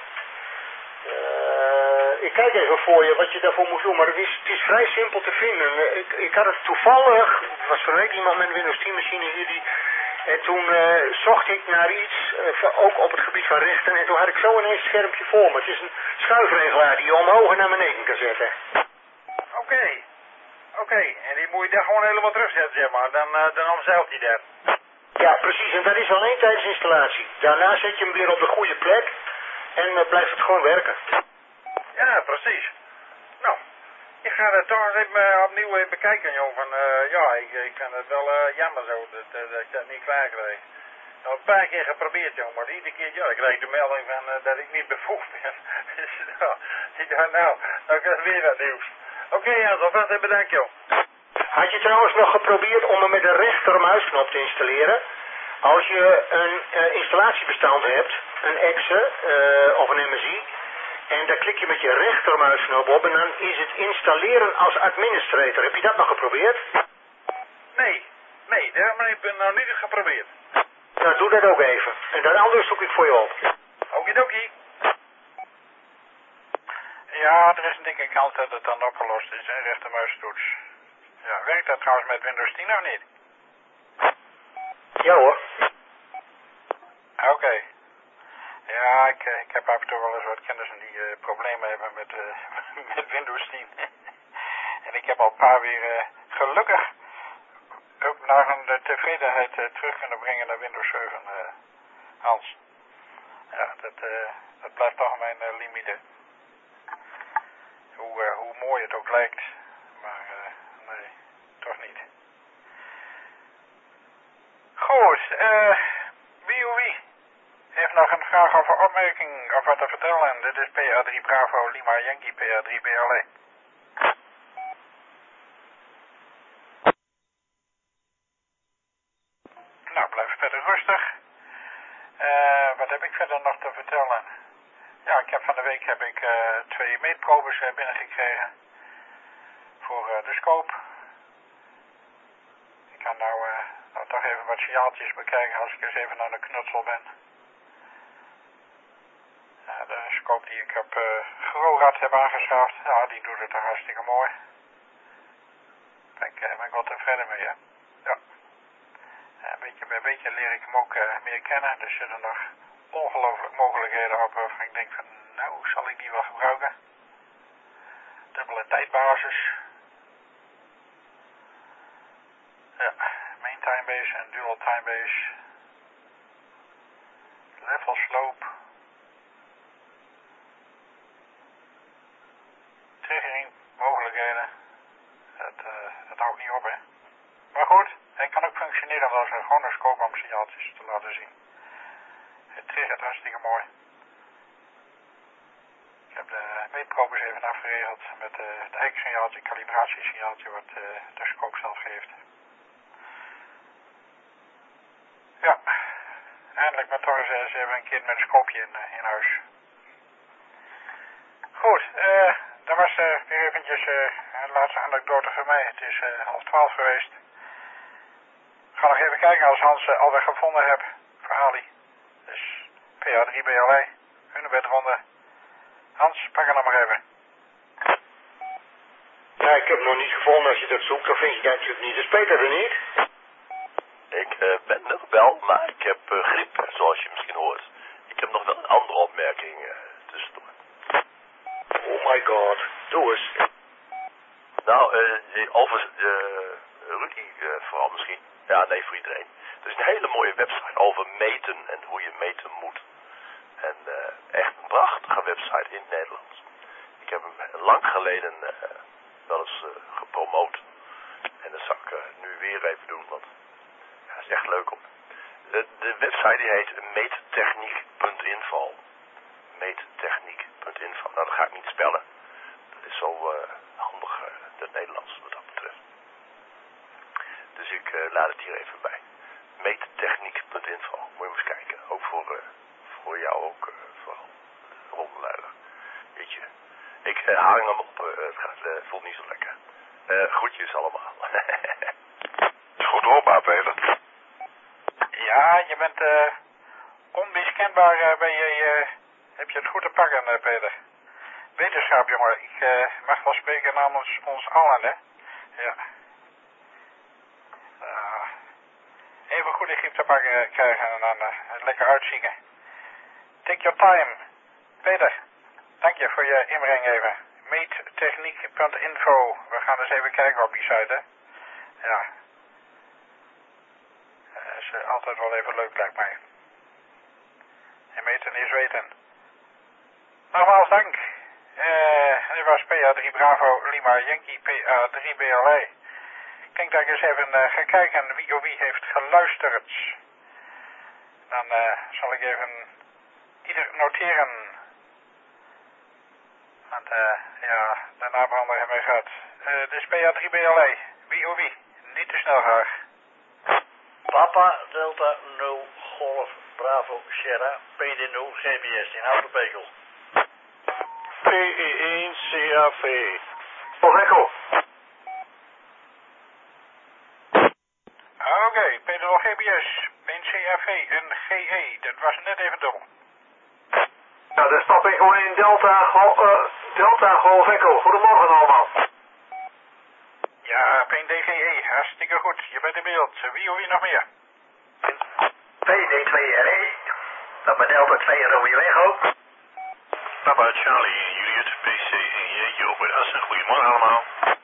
Uh, ik kijk even voor je wat je daarvoor moet doen, maar het is, het is vrij simpel te vinden. Ik, ik had het toevallig, er was van week iemand met een Windows tien machine hier, die, en toen uh, zocht ik naar iets, uh, ook op het gebied van rechten, en toen had ik zo ineens een schermpje voor me. Het is een schuifregelaar die je omhoog en naar beneden kan zetten. Oké, oké. Okay. En die moet je dan gewoon helemaal terugzetten, zeg maar. Dan, uh, dan omzeilt hij dat. Ja, precies. En dat is alleen tijdens installatie. Daarna zet je hem weer op de goede plek en uh, blijft het gewoon werken. Ja, precies. Nou, ik ga het toch eens even uh, opnieuw even bekijken, joh. Van, uh, ja, ik, ik vind het wel uh, jammer zo dat, uh, dat ik dat niet klaar kreeg. Nou, een paar keer geprobeerd, joh, maar iedere keer, ja, ik kreeg de melding van uh, dat ik niet bevoegd ben. Dus nou, ik dacht, nou, dan krijg ik weer wat nieuws. Oké, okay, Jans, alvast even bedankt, joh. Had je trouwens nog geprobeerd om hem met de rechtermuisknop te installeren? Als je een uh, installatiebestand hebt, een exe uh, of een M S I, en daar klik je met je rechtermuisknop op en dan is het installeren als administrator. Heb je dat nog geprobeerd? Nee, nee, dat heb ik nog niet geprobeerd. Nou, doe dat ook even. En dan anders zoek ik voor je op. Okidoki. Ja, er is een dikke kans dat het dan opgelost is, een rechtermuistoets. Ja, werkt dat trouwens met Windows tien of niet? Ja hoor. Oké. Okay. Ja, ik, ik heb af en toe wel eens wat kennissen die uh, problemen hebben met, uh, met Windows tien. En ik heb al een paar weer uh, gelukkig ook naar een uh, tevredenheid uh, terug kunnen brengen naar Windows zeven, uh, Hans. Ja, dat, uh, dat blijft toch mijn uh, limieten. Hoe, uh, hoe mooi het ook lijkt, maar uh, nee, toch niet. Goed, eh, wie of wie heeft nog een vraag of een opmerking of wat te vertellen? Dit is P A drie Bravo Lima Yankee P A drie B L E. Nou, blijf verder rustig. Uh, wat heb ik verder nog te vertellen? Ja, ik heb van de week heb ik uh, twee meetprobes uh, binnengekregen voor uh, de scope. Ik kan nou, uh, nou toch even wat signaaltjes bekijken als ik eens even naar de knutsel ben. Ja, de scope die ik op uh, Grorad heb aangeschaft, ja, die doet het toch hartstikke mooi. Daar ben ik, uh, ben ik wel tevreden mee, ja. Ja. Ja, een beetje bij beetje leer ik hem ook uh, meer kennen, dus er zitten nog ongelooflijk mogelijkheden op waarvan ik denk van, nou, zal ik die wel gebruiken? Dubbele tijdbasis. Ja, main timebase en dual timebase. Level slope. Triggering mogelijkheden. Dat, uh, dat houdt niet op, hè. Maar goed, hij kan ook functioneren als een gewone scope om signaaltjes te laten zien. Het triggert hartstikke mooi. Ik heb de meetprobes even afgeregeld met uh, het eikensignaaltje, calibratiesignaaltje wat uh, de scope zelf geeft. Ja, eindelijk maar toch eens even een keer met een scopeje in, uh, in huis. Goed, uh, dat was uh, weer eventjes uh, een laatste anekdote voor mij. Het is uh, half twaalf geweest. Ik ga nog even kijken als Hans uh, alweer gevonden heb voor Ali. Dus P A drie B L E, Hunebedronde. Hans, pak er nog maar even. Ja, ik heb hem nog niet gevonden. Als je dat zoekt, dan vind je dat natuurlijk niet. Is Peter er niet? Ik uh, ben er wel, maar ik heb uh, griep, zoals je misschien hoort. Ik heb nog wel een andere opmerking uh, tussendoor. Oh my god, doe eens. Nou, uh, over uh, Rudy uh, vooral misschien. Ja, nee, voor iedereen. Er is een hele mooie website over meten en hoe je meten moet. En uh, echt een prachtige website in het Nederlands. Ik heb hem lang geleden uh, wel eens uh, gepromoot. En dat zal ik uh, nu weer even doen, want ja, dat is echt leuk om. De, de website die heet meettechniek punt info. meettechniek punt info. Nou, dat ga ik niet spellen. Dat is zo... Uh, het Nederlands wat dat betreft. Dus ik uh, laat het hier even bij. meettechniek punt info. Moet je maar eens kijken. Ook voor, uh, voor jou ook uh, vooral. Rondeluider. Weet je. Ik uh, hang hem op. Uh, het gaat, uh, voelt niet zo lekker. Uh, groetjes allemaal. Is goed hoorbaar, Peter. Ja, je bent uh, onmiskenbaar uh, ben je, uh, heb je het goed te pakken, uh, Peter. Wetenschap, jongen. Ik uh, mag wel spreken namens ons allen, hè. Ja. Uh, even goed de griep te pakken krijgen en dan uh, lekker uitzingen. Take your time. Peter, dank je voor je inbreng even. meettechniek punt info. We gaan eens even kijken op die site, hè. Ja. Dat is uh, altijd wel even leuk, lijkt mij. En meten is weten. Nogmaals dank. Uh, dit was P A drie Bravo Lima Yankee P A drie B L I. Kijk dat ik eens even uh, ga kijken wie of wie heeft geluisterd. Dan uh, zal ik even ieder noteren. Want uh, ja, de nabrander hebben wij gehad. Uh, dit is P A drie B L I. Wie of wie? Niet te snel graag. Papa Delta nul Golf Bravo Sierra P D nul G B S in Oudebekel. P E één C A V. Oh, Echo. Oké, okay, P D nul G B S, één C A V en G E. Dat was net even dubbel. Ja, dat is Papa Echo één Delta, Go uh, Delta Golf Echo. Goedemorgen allemaal. Ja, P D G E, hartstikke goed. Je bent in beeld. Wie of wie nog meer? P D twee R E, Papa Delta twee Romeo Echo. Papa Charlie en Juliet, P C en J, Joop en Assen. Goedemorgen allemaal.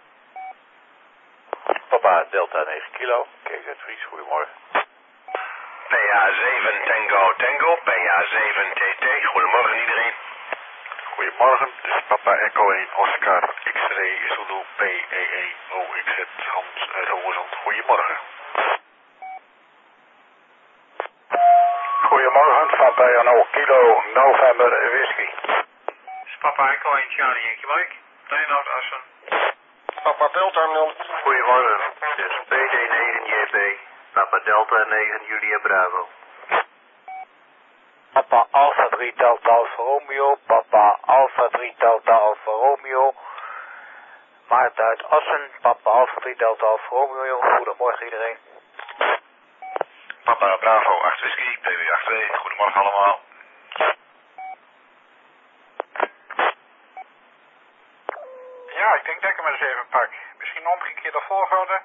Papa Delta negen kilo. Kees uit Vries, goedemorgen. P A zeven Tango Tango, P A zeven T T. Goedemorgen iedereen. Goedemorgen, dit is Papa Echo één Oscar X-ray Zulu P E één O X Z Hans uit Hoogezand. Goedemorgen. Goedemorgen, Papa Jan Kilo November Whisky. Papa Echo één Charlie Yankee Mike. Reinoud Assen. Papa Delta nul. Goedemorgen, dit is P D negen J B, Papa Delta negen Julia Bravo. Papa Alpha drie Delta Alfa Romeo, Papa Alpha drie Delta Alfa Romeo, Maarten uit Assen, Papa Alpha drie Delta Alfa Romeo, goedemorgen iedereen. Papa Bravo acht Whisky, P W acht twee, goedemorgen allemaal. Ja, ik denk dat ik hem eens even pak. Misschien een omgekeerde volgorde.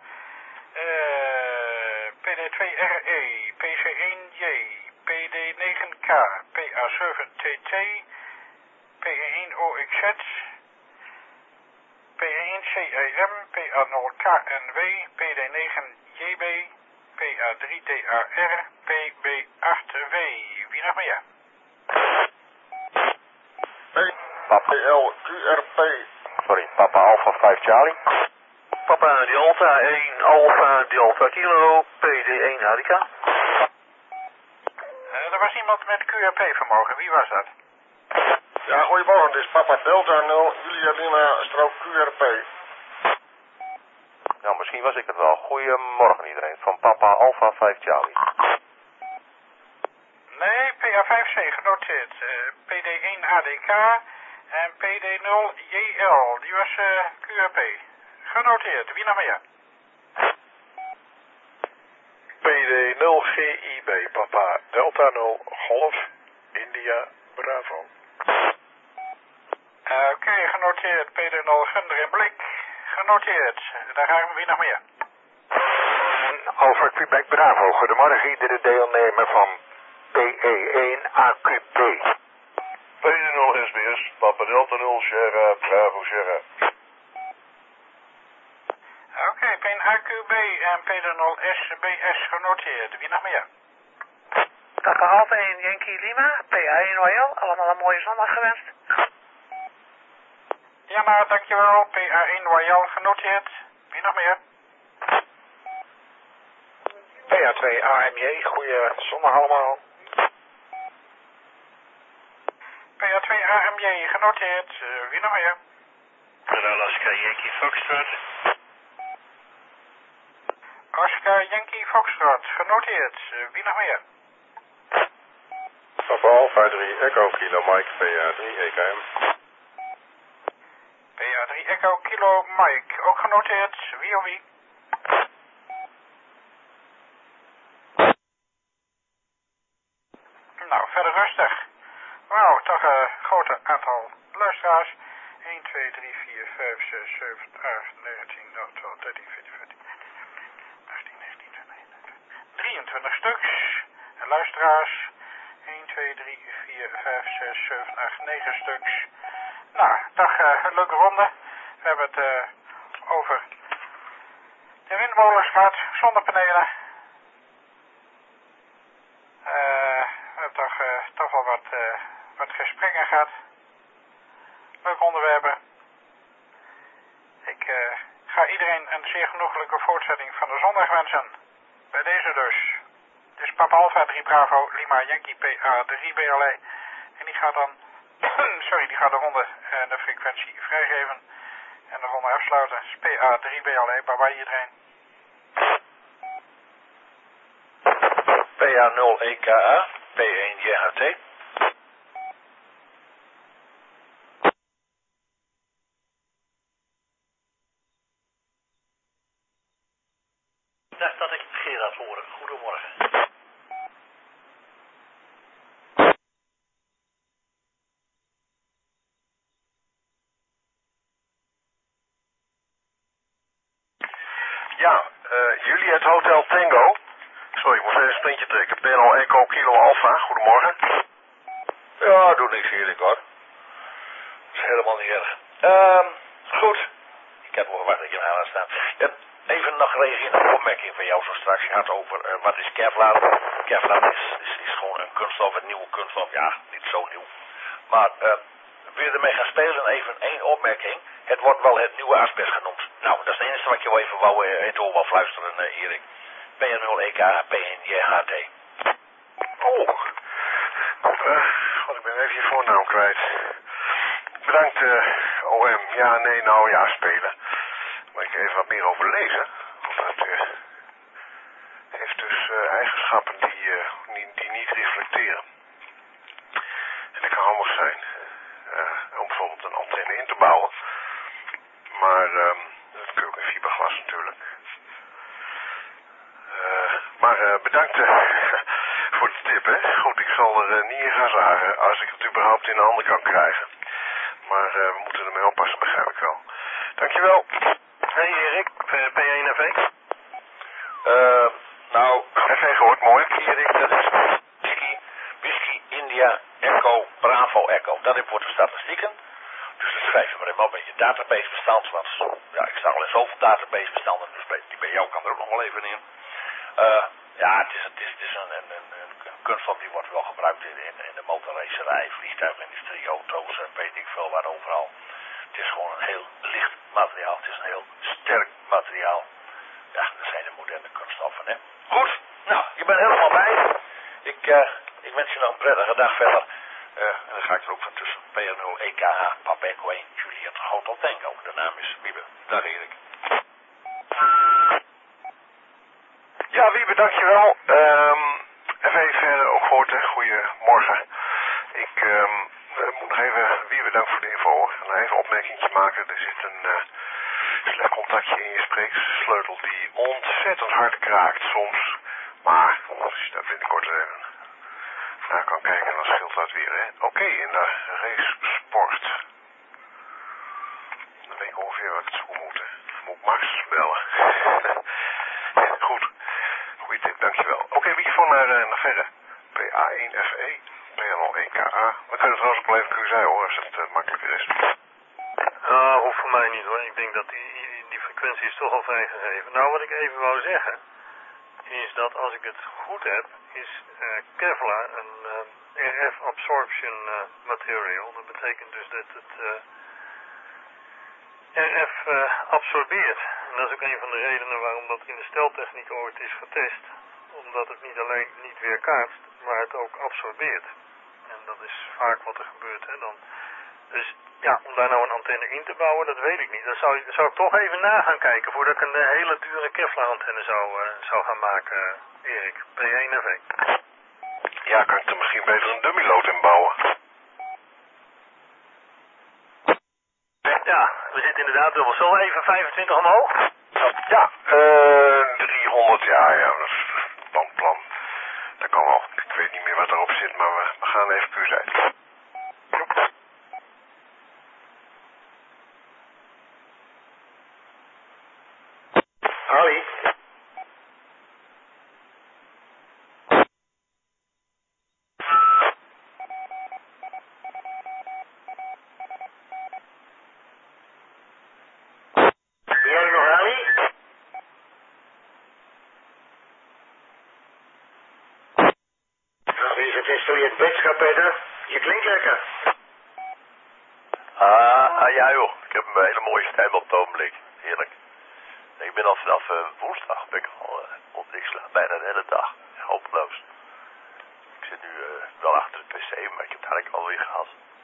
Uh, P D twee R E, P C één J, P D negen K, P A zeven T T, P E één O X Z, P E één C E M, P A nul K N W, P D negen J B, P A drie D A R, P B acht W. Wie nog meer? Papa L Q R P. Sorry, Papa Alpha vijf Charlie. Papa Delta één Alpha Delta Kilo, P D één Harika. Uh, er was iemand met Q R P vermogen. Wie was dat? Ja, goedemorgen, dit is Papa Delta nul Julia Lima strook Q R P. Nou, misschien was ik het wel. Goedemorgen iedereen. Van Papa Alpha vijf Charlie. Nee, P A vijf C genoteerd. Uh, P D één A D K en P D nul J L. Die was uh, Q R P. Genoteerd. Wie nog meer? P D nul G I B, Papa Delta nul Golf India Bravo. Uh, Oké, okay, genoteerd. P D nul Gunder in Blik. Genoteerd. Daar gaan we. Wie nog meer? Alpha Quebec Bravo, goedemorgen iedere deelnemer van P E één A Q B. P D nul S B S, Papa Delta nul Sierra Bravo Sierra. Oké, okay, P één A Q B en P D nul S B S genoteerd. Wie nog meer? Papa Alpha één Yankee Lima, P A één Y L, allemaal een mooie zondag gewenst. Ja, nou, dankjewel. P A één Y L genoteerd. Wie nog meer? P A twee A M J, goeie zondag allemaal. P A twee A M J genoteerd. Uh, wie nog meer? Alaska Yankee Foxtrot. Oscar Yankee Foxtrot, genoteerd. Uh, wie nog meer? Papa Alpha drie Echo Kilo Mike P A drie E K M. P A drie Echo Kilo Mike, ook genoteerd. Wie of wie? Nou, verder rustig. Wauw, toch een groot aantal luisteraars. één, twee, drie, vier, vijf, zes, zeven, acht, negen, tien, elf, twaalf, dertien, veertien, vijftien, achttien, negentien, twintig, drieëntwintig stuks. En luisteraars. één, twee, drie, vier, vijf, zes, zeven, acht, negen stuks. Nou, dag, uh, een leuke ronde. We hebben het uh, over de windmolens gehad, zonnepanelen. Uh, we hebben toch, uh, toch wel wat, uh, wat gesprekken gehad. Leuke onderwerpen. Ik uh, ga iedereen een zeer genoeglijke voortzetting van de zondag wensen. Bij deze dus. Dit is Papa Alpha drie Bravo, Lima Yankee P A drie B L E. En die gaat dan, sorry, die gaat de ronde en de frequentie vrijgeven. En de ronde afsluiten. Dus P A drie B L E, bye bye iedereen. P A nul E K A, P één J H T. Dag, dat ik Gerard horen. Goedemorgen. Ja, uh, Juliet Hotel Tango. Sorry, ik moest even een sprintje trekken. P N L Echo Kilo Alpha, goedemorgen. Ja, doe niks Erik hoor. Dat is helemaal niet erg. Uh, goed. Ik heb wel verwacht dat je hem aan staat. Ja, even nog reageren op een opmerking van jou zo straks. Je had over uh, wat is Kevlar. Kevlar is, is, is gewoon een kunststof, een nieuwe kunststof. Ja, niet zo nieuw. Maar uh, wil je ermee gaan spelen? Even één opmerking. Het wordt wel het nieuwe asbest genoemd. Nou, dat is het enige wat ik jou even wou uh, het oor wel fluisteren, uh, Erik. P nul E K, P één J H T. Oh, uh, god, ik ben even je voornaam kwijt. Bedankt, uh, O M. Ja, nee, nou ja, spelen. Maar ik even wat meer over lezen. Want dat uh, heeft dus uh, eigenschappen die, uh, die, die niet reflecteren. En dat kan handig zijn. Uh, om bijvoorbeeld een antenne in te bouwen. Maar um, dat kun je ook in fiberglas natuurlijk. Uh, maar uh, bedankt uh, voor de tip, hè. Goed, ik zal er uh, niet in gaan zagen als ik het überhaupt in de handen kan krijgen. Maar uh, we moeten ermee oppassen, begrijp ik wel. Dankjewel. Hey Erik, P één F E? Uh, nou, F E gehoord, mooi. Erik, dat is Whisky, Whisky India Echo Bravo Echo. Dat is voor de statistieken. Dus dan schrijf je maar even op met je databasebestand. Want ja, ik sta al in zoveel databasebestanden, dus bij, die bij jou kan er ook nog wel even in. Uh, ja, het is, het is, het is een, een, een, een kunststof die wordt wel gebruikt in, in, in de motorracerij, vliegtuigindustrie, auto's en weet ik veel waar overal. Het is gewoon een heel licht materiaal. Het is een heel sterk materiaal. Ja, dat zijn de moderne kunststoffen, hè. Goed, nou, je bent helemaal bij. Ik, uh, ik wens je nog een prettige dag verder. Uh, en dan ga ik er ook van tussen. P nul E K H, Papa Echo één, Juliet Hotel Tango. De naam is Wiebe. Dag Erik. Ja, Wiebe, dankjewel. Um, even even ook gehoord, hè. Goedemorgen. Ik um, moet nog even, Wiebe, dank voor de info. En nog even een opmerkingje maken. Er zit een uh, slecht contactje in je spreeksleutel die ontzettend hard kraakt soms. Maar als je daar binnenkort even naar kan kijken, dan scheelt dat weer, hè. Oké, okay, in de racesport. Dan weet ik ongeveer wat ik het zou moeten. Moet ik Max bellen. Goed. Goeie tip, dankjewel. Oké, okay, microfoon naar, uh, naar verder. P A één F E, P N L E K A. We kunnen trouwens ook wel even Q Z hoor, als het uh, makkelijker is. Nou, hoeft voor mij niet hoor. Ik denk dat die, die frequentie is toch al vrijgegeven. Nou, wat ik even wou zeggen, is dat als ik het goed heb, is uh, Kevlar een uh, R F absorption uh, material. Dat betekent dus dat het uh, R F uh, absorbeert. En dat is ook een van de redenen waarom dat in de steltechniek ooit is getest. Omdat het niet alleen niet weerkaatst, maar het ook absorbeert. En dat is vaak wat er gebeurt. Hè. Dan Dus ja, om daar nou een antenne in te bouwen, dat weet ik niet. Dan zou, zou ik toch even na gaan kijken voordat ik een uh, hele dure Kevlar antenne zou, uh, zou gaan maken, uh, Erik. P één F één. Ja, kan ik er misschien beter een dummy load in bouwen? Ja, we zitten inderdaad dubbel. Zullen we even vijfentwintig omhoog? Ja, eh, driehonderd, ja, ja, dat is plan, plan. Dat kan wel. Ik weet niet meer wat erop zit, maar we, we gaan even puur zijn. Ali? Ben jij er nog, Ali? Nou, wie is het installeerd bedschap, Peter? Je klinkt lekker. Ah, ja joh. Ik heb een hele mooie stem op het ogenblik. Heerlijk. Ik ben al vanaf uh, woensdag ben ik al uh, op ik sla bijna de hele dag. Ja, hopeloos. Ik zit nu uh, wel achter de pc, maar ik heb het eigenlijk alweer gehad.